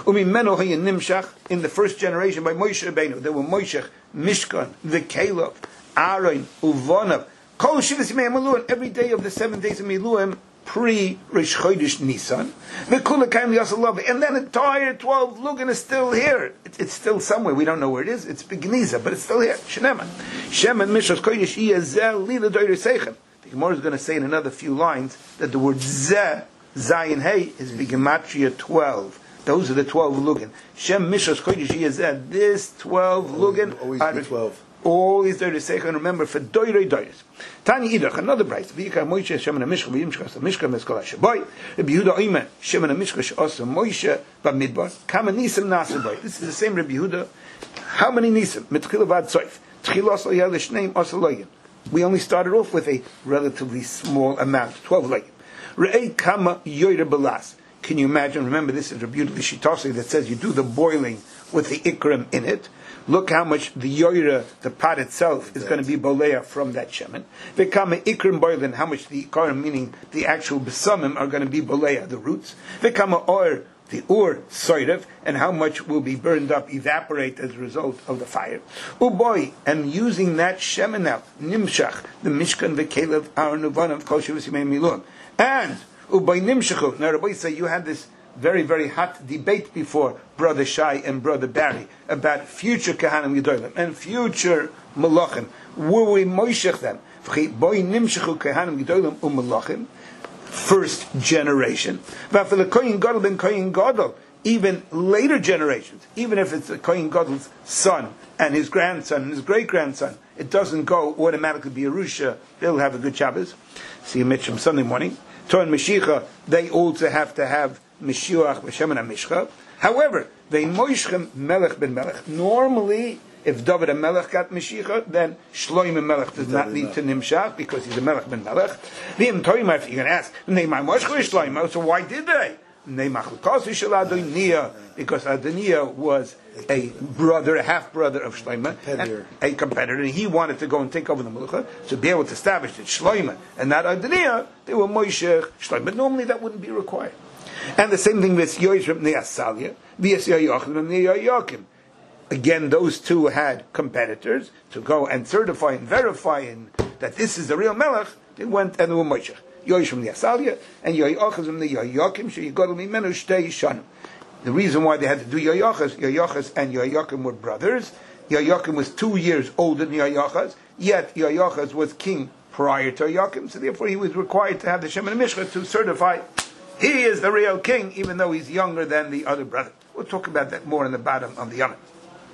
S1: In the first generation by Moshe Rabbeinu, there were Moshe, Mishkan, the Caleb, Aaron, Uvonav. Kol Shivas Yimei Miluim, every day of the seven days of Miluim, pre Rish Chodesh Nisan, V'Kula Kaim Yasalav, and then entire twelve Lugan is still here. It, it's still somewhere. We don't know where it is. It's Begniza, but it's still here. Shenema, Shem and Mishras Kodesh Iyazel Lila Doire Seichem. The Gemara is going to say in another few lines that the word Zeh Zayin Hey is Begematria twelve. Those are the twelve Lugan. Shem Mishras Kodesh Iyazel. This twelve Lugan
S2: always
S1: are
S2: be twelve.
S1: All these Doire Seichem. Remember for Doire Doires. Tani Idach, another price. V'yikar Moshe Shem and Mishka v'yimshka sa Mishka meskol ha-shaboy. Rabbi Yehuda Oime Shem and Mishka she'osa Moshe b'midbar. Kama nisim nasa boy. This is the same Rabbi Yehuda. How many nisim? Mitchila vad soif. Tchilos lo yah l'shneim osa loyin. We only started off with a relatively small amount, twelve loyin. Re'ei kama yoyre belas. Can you imagine? Remember, this is Rabbi Yehuda Shitasi that says you do the boiling with the ikram in it. Look how much the yoyra, the pot itself, is going to be boleya from that shemen. V'kama ikrim boiling, how much the ikarim, meaning the actual besamim, are going to be boleya, the roots. V'kama or, the or soirev, and how much will be burned up, evaporate as a result of the fire. Uboy, and using that shemen now, nimshach, the mishkan v'kelev, our nuvanam, kol shivas yimei miluim. And, uboy nimshachu, now Rabbi say you had this very, very hot debate before Brother Shai and Brother Barry about future Kahanim Gedolim and future Malachim. Were we Moishech them? Boy Nimshechu Kahanim Gedolim u'Malachim, first generation. V'afel Koyin Gadol ben Koyin Gadol, even later generations, even if it's the Koyin Gadol's son and his grandson and his great grandson, it doesn't go automatically be Yerusha. They'll have a good Shabbos. See you Mitchum Sunday morning. Torah Mashiach, they also have to have Meshiach v'Shemen HaMishcha. However, they Moishchem Melech ben Melech. Normally, if David a Melech got Meshicha, then Shloim Melech does not need to Nimshach because he's a Melech ben Melech. V'im Toimah, if you're going to ask, Neimah Moshcha Shloim, so why did they? Neimah Chukos Yishal Adoniah, because Adoniah was a brother, a half brother of Shloimah,
S2: competitor.
S1: a competitor, and he wanted to go and take over the Melech, to be able to establish that Shloimah and not Adoniah, they were Moshe Shloimah. But normally that wouldn't be required. And the same thing with Yoishrim Neasalia, Vias Yoachim and Yoakim. Again, those two had competitors to go and certify and verify in, that this is the real Melech. They went and they were Moshe. Yoishrim Neasalia and Yoachim and Yoakim, Sheyigodol Mimenu Shtei Shanim. The reason why they had to do Yoachas, Yoachas and Yoakim were brothers. Yoakim was two years older than Yoachas, yet Yoachas was king prior to Yoakim, so therefore he was required to have the Shem and Mishcha to certify he is the real king, even though he's younger than the other brother. We'll talk about that more in the bottom of the Yom.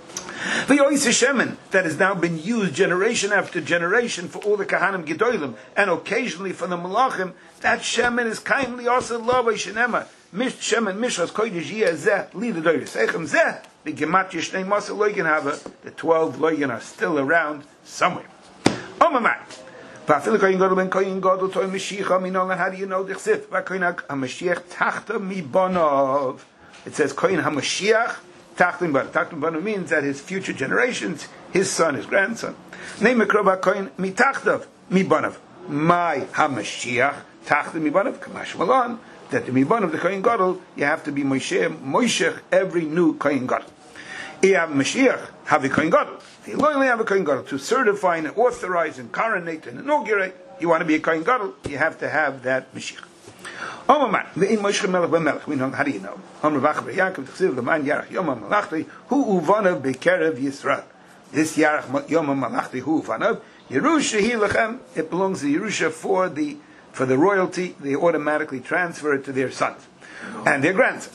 S1: The Yois Shemen that has now been used generation after generation for all the Kahanim Gedolim and occasionally for the Malachim, that Shemen is kindly also Lavai Shenema. Mish Shemen Mishras Kodesh Yeh Zeh Lida Doire Seichem Zeh the Gemat Yishnei Masa Loigen Hava. The twelve Loigen are still around somewhere. Omamai. How do you know the Chsif? It says Kohen HaMashiach Tachtim Banav. Tachtim Banav means that his future generations, his son, his grandson. Name Mikroba Kohen Mitachtav Mi Banav. My HaMashiach Tachtim Mi Banav. Kamash Malon. That the Mi Banav, the Kohen Gadol, you have to be Moshe, Moshech, every new Kohen Gadol. You have Mashiach, have a Kohen Gadol. If you only have a Kohen Gadol to certify and authorize and coronate and inaugurate, you want to be a Kohen Gadol, you have to have that Mashiach. Omamar, ve'in Moshe Melech ben-Melech. We know, how do you know? Omar Vach Yaakov T'chsiv L'man Yarach Yom HaMalachti Hu Uvanav Bekerev Yisrael. This Yarach Yom HaMalachti Hu Uvanav Yerusha Hi Lechem. It belongs to Yerusha for the for the royalty. They automatically transfer it to their sons and their grandsons.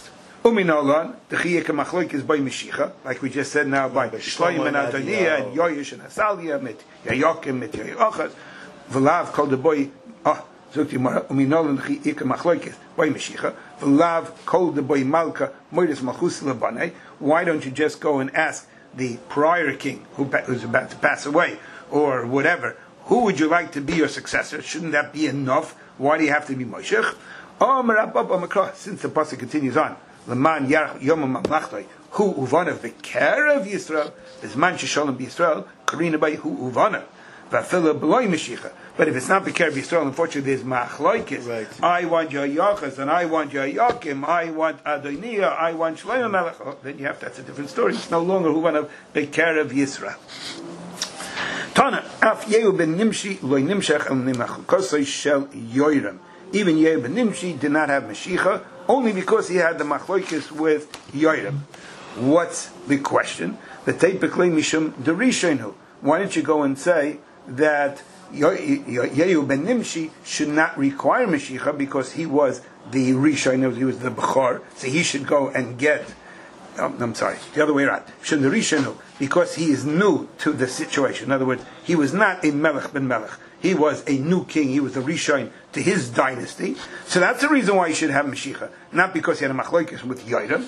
S1: Uminolan, the Chiyek Machloik is by Mashiach, like we just said now by Shloim and Adoniah and Yoyish and Asalia, mit Yayokim, mit Yayochas, V'lav called the boy, ah, Zukti Mara, Uminolan, the Chiyek Machloik is by Mashiach, V'lav called the boy Malka, Moiris Malchus Labanei. Why don't you just go and ask the prior king who who's about to pass away, or whatever, who would you like to be your successor? Shouldn't that be enough? Why do you have to be Moshiach? Since the pasuk continues on, Leman Yarach Yom Mamlachtoi, who uvanav b'kerev Yisrael, Bizman Shisholim b'Yisrael, Karina by who uvanav, Vafila b'loy Mashiach. But if it's not b'kerev Yisrael, unfortunately there's Machloikis.
S2: Right.
S1: I want Yoyachas, and I want Yoyakim, I want Adoniah, I want Shlomo Melech. Oh, then you have that's a different story. It's no longer uvanav b'kerev Yisrael. Tana af Yehu ben Nimshi loy nimshach el nimach kosay shel Yoiram. Even Yehu ben Nimshi did not have Mashiach, only because he had the machloikis with Yoiram. What's the question? The Teipeklei Mishum Derishenu. Why don't you go and say that Yehu ben Nimshi should not require Mashiach because he was the Rishon, he was the Bechor, so he should go and get. Oh, I'm sorry, the other way around. Rishonu, because he is new to the situation. In other words, he was not a Melech ben Melech. He was a new king. He was the Rishon to his dynasty. So that's the reason why he should have Mashiach. Not because he had a Machloikis with Yoram.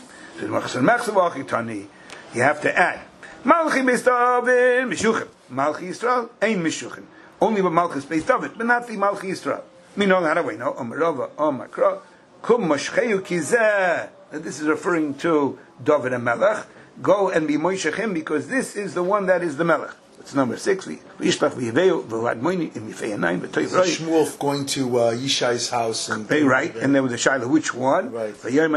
S1: You have to add. Malchi Beis David, Meshuchim. Malchi Yisrael, Ein Meshuchim. Only with Malchus Beis David, but not the Malchi Yisrael. Minol Haraway, no, Omerova, Omakra, Kum Moshcheyu Kizeh. This is referring to David and Melech. Go and be Moishechem because this is the one that is the Melech. It's number six.
S2: Shmuel going to uh, Yishai's house. And,
S1: right, and there was a Shiloh. Which one?
S2: Right.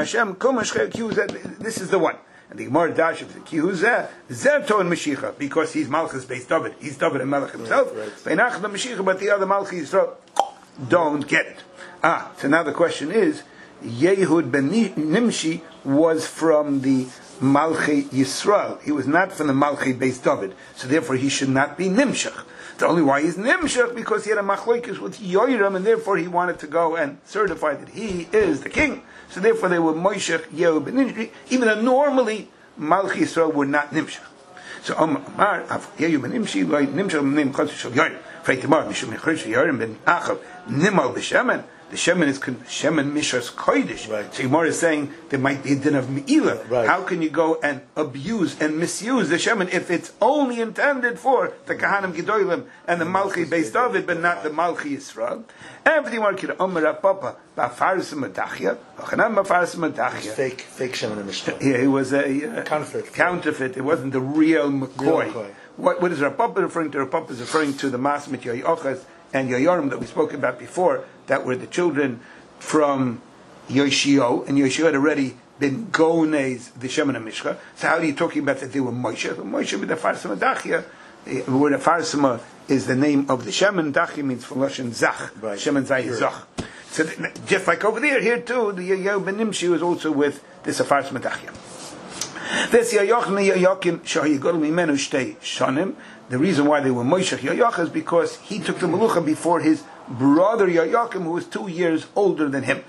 S1: This is the one. And the Gemara Dash of the Kiyuzah, Zerto and Mashiach, because he's Malchus based David. He's David and Melech himself. Right, right. But the other Malchus don't get it. Ah, so now the question is, Yehud ben Nimshi was from the Malchi Yisrael. He was not from the Malchi based David. So therefore he should not be Nimshach. The only why he's Nimshach because he had a Machloikis with Yoram, and therefore he wanted to go and certify that he is the king. So therefore they were Moishech, Yehud ben Nimshi, even though normally Malchi Yisrael were not Nimshach. So Omar, Yehud ben Nimshi, Nimshach ben Nimshach shel Yoram. Freitimar, Mishum Yechrish Yoram ben Achav, Nimal b'Shemen. The Shemen is Shemen Mishas Kodesh.
S2: Right.
S1: So Gemara is saying there might be a din of Me'ilah.
S2: Right.
S1: How can you go and abuse and misuse the Shemen if it's only intended for the Kahanim Gedolim and the Malchi Beis David, but not the Malchi Yisrael? And for the Gemara, Kira Omer Papa, Ba'faris Matachia, Ochanam Ba'faris Matachia.
S2: Fake, fake Shemen Mishra.
S1: Yeah, it was a uh,
S2: counterfeit.
S1: Counterfeit. It wasn't the real McCoy.
S2: Real McCoy.
S1: What, what is Rapapa referring to? Rapapa is referring to the Masmit Yoyochas and Yoyorim that we spoke about before, that were the children from Yoshio, and Yoshio had already been Gones, the Shemen HaMishcha. So how are you talking about that they were Moshe? Moshe with the Farsima Dachia, the word Farsima is the name of the Shemen, Dachia means from Lashon Zach,
S2: right.
S1: Shemen Zay Zach. So just like over there, here too, the Yoyo ben Nimshi was also with this Farsima Dachia. This Yoyochim Yoyokim Shahayigol Mimenu Shtei Shanim. The reason why they were Moshe Yoyoch is because he took the Melucha before his brother Yoyakim, who was two years older than him.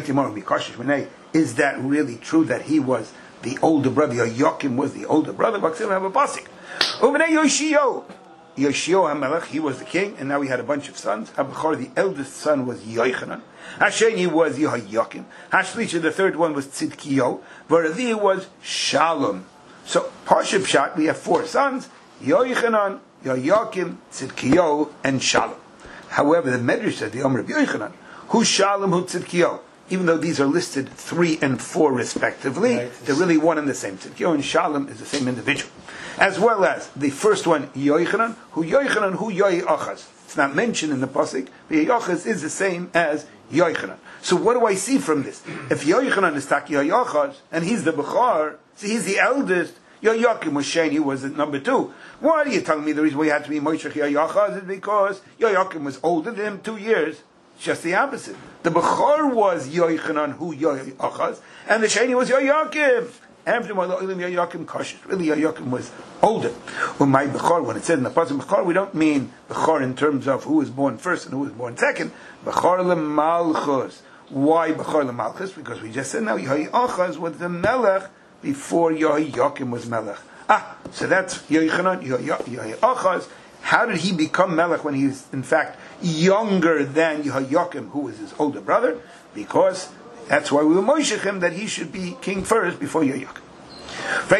S1: Is that really true that he was the older brother? Yoyakim was the older brother. Over there, Yoshio. Yoshio HaMelech, he was the king, and now he had a bunch of sons. Abachar, the eldest son, was Yochanan. Hasheni was Yehoyakim. Hashlisha, the third one, was Tzidkiyo. Varavi was Shalom. So, Parsha Pshat, we have four sons. Yochanan, Yoyakim, Tzidkiyo, and Shalom. However, the Medrash said, the Omer of Yochanan, who Shalom, who Tzidkiyo. Even though these are listed three and four respectively, right, they're really one and the same. Tzidkiyo and Shalom is the same individual. As well as the first one, Yochanan, who Yochanan, who Yoachaz. It's not mentioned in the pasuk, but Yoachaz is the same as Yochanan. So what do I see from this? If Yochanan is Taki Yoachaz, and he's the Bechar, so he's the eldest, Yoyakim was Sheni, was at number two. Why are you telling me the reason why he had to be Moshe Yoachaz is because Yoyakim was older than him two years? It's just the opposite. The Bechor was Yochanan, who Yoachaz, and the Sheni was Yoyakim. Yoyakim Kosher. Really, Yoyakim was older. My Bechor, when it said in the pasuk Bechor, we don't mean Bechor in terms of who was born first and who was born second. Bechor lemalchus. Why Bechor L'Malchus? Because we just said now Yehoiachaz was the Melech before Yehoiakim was Melech. Ah, so that's Yochanan, Yehoiachaz. How did he become Melech when he was in fact younger than Yehoiakim, who was his older brother? Because that's why we were Moshech him that he should be king first before Yehoiakim. Why,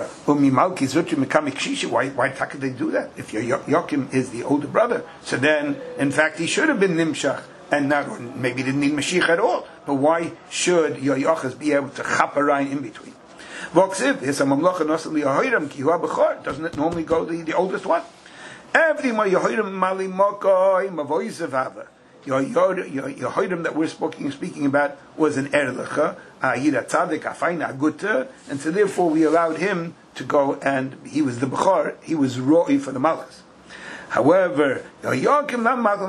S1: why could they do that? If Yehoiakim is the older brother, so then, in fact, he should have been Nimshach, and not, maybe didn't need Mashiach at all. But why should Yehoiachaz be able to chaparine in between? Doesn't it normally go the, the oldest one? Yehoidim that we're speaking, speaking about was an Erlecha, Ahira Tzadik, Afayna Agutta, and so therefore we allowed him to go, and he was the Bechor, he was Ro'i for the Malchus. However, Yehoiakim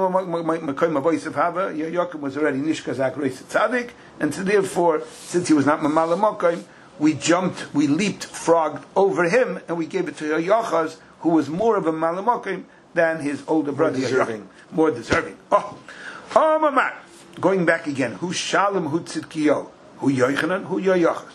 S1: was already Nishkazak Reis Tzadik, and so therefore, since he was not Mamala Mokoim, we jumped, we leaped, frogged over him, and we gave it to Yehoiachaz, who was more of a Malamokim than his older brother.
S2: More deserving.
S1: More deserving. Oh, oh, Mamar. Going back again. Who Shalom, who Tzidkiyo, who Yochanan, who Yehoiachaz.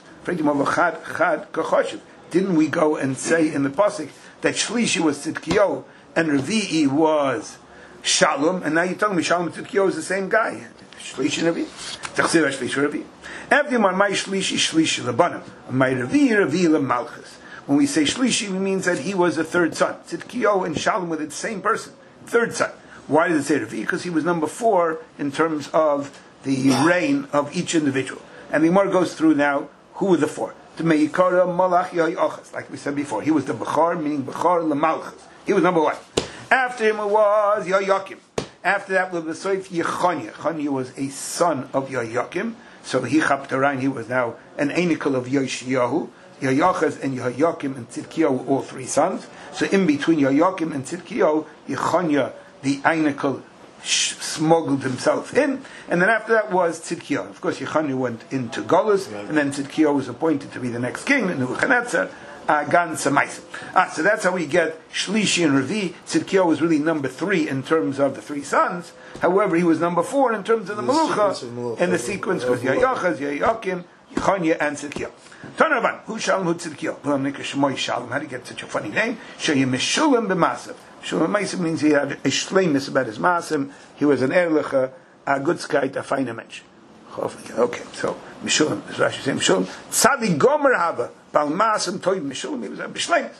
S1: Didn't we go and say in the pasuk that Shlishi was Tzidkiyo and Revi'i was Shalom, and now you're telling me Shalom and Tzidkiyo is the same guy? Shlishi and Revi'i. Tachsir Shlishi Revi'i. Everyone, my Shlishi, Shlishi Labanam. My Revi'i, Revi'i Lamalchus. When we say Shlishi, it means that he was a third son. Tzidkiyo and Shalom were the same person. Third son. Why did it say Revi'i? Because he was number four in terms of the reign of each individual. And the Gemara goes through now, who were the four? The Meikara Malach Yehoiachaz, like we said before. He was the Bechor, meaning Bechor L'Malchus. He was number one. After him was Yehoiakim. After that was the Soif Yechanya. Chanya was a son of Yehoiakim. So he Chaptarain, he was now an Einikel of Yoshiyahu. Yehoiachaz and Yehoiakim and Tzidkiyo were all three sons. So in between Yehoiakim and Tzidkiyo, Yechanya, the Einikel, smuggled himself in, and then after that was Tzidkiyo. Of course, Yechanya went into Golus, right. And then Tzidkiyo was appointed to be the next king, and Nebuchadnezzar, uh, Gan Samaisim. Ah, so that's how we get Shlishi and Revi. Tzidkiyo was really number three in terms of the three sons. However, he was number four in terms of the, the Melucha, in the sequence, because Yehoiachaz, Yehoiakim, Yechanya, and Tzidkiyo. Turn around. Who Shalom, who Tzidkiyo? How do you get such a funny name? Sheyeh Meshulam b'Masav. Shulam Meisim means he had a shleimus about his masim. He was an erlecha, a good skite, a finer mensch. Okay, so Mishulam, as Rashi says, Mishulam Tzadi Gomer Haba Bal Masim Toiv Mishulam. He was a b'shleimus.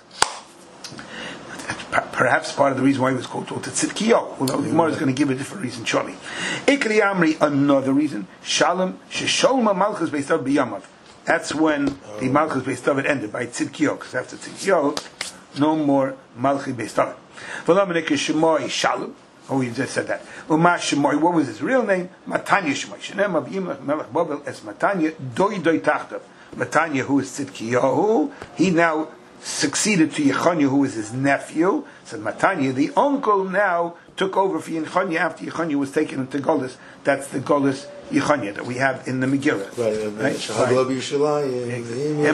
S1: Perhaps part of the reason why he was called to Tzidkiyo, although the Gemara is going to give a different reason shortly. Ikri Amri, another reason. Shalom Shesholma Malchus Beistav B'Yamav. That's when the Malchus Beistav ended by Tzidkiyo, because after Tzidkiyo, no more Malchi Beistav. Shalom. Oh, you just said that. What was his real name? Matanya Shemoy. Shenem of Yimach Melech Babel es Matanya Doi Doi Tachtav. Matanya, who is Tzidkiyahu, he now succeeded to Yechanya, who was his nephew. So Matanya, the uncle, now took over for Yechanya after Yechanya was taken into Golus. That's the Golus Yechanya that we have in the Megillah. Right. Right. Shehagla b'Yushalayim.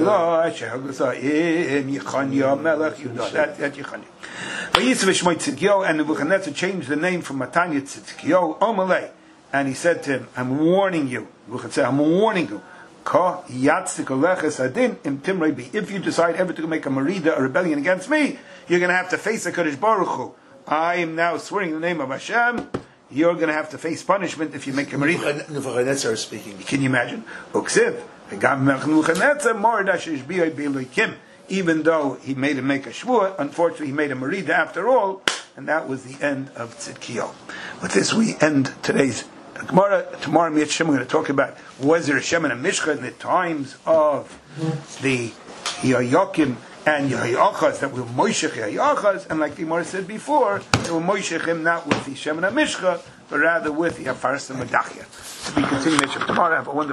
S1: Yechanya Melech Yudah. That that Yechanya. And Nebuchadnezzar changed the name from Matanya to Tzidkiyo Omalei, and he said to him, "I'm warning you." Nebuchadnezzar said, "I'm warning you. If you decide ever to make a marida, a rebellion against me, you're going to have to face a Kadosh Baruch Hu. I am now swearing in the name of Hashem. You're going to have to face punishment if you make a marida."
S2: Nebuchadnezzar is speaking.
S1: Can you imagine? Even though he made him make a shvur, unfortunately he made a marida after all, and that was the end of Tzidkiyo. With this we end today's Gemara. Tomorrow, Mi'at Shem, we're going to talk about was there a Shem and a Mishcha in the times of the Yehoiakim and Yehoiachaz that were Moishech Yehoiachaz, and like the Gemara said before, they were Moishech him not with the Shem and a Mishcha, but rather with the Afaras and Medachia. We continue tomorrow. Have a wonderful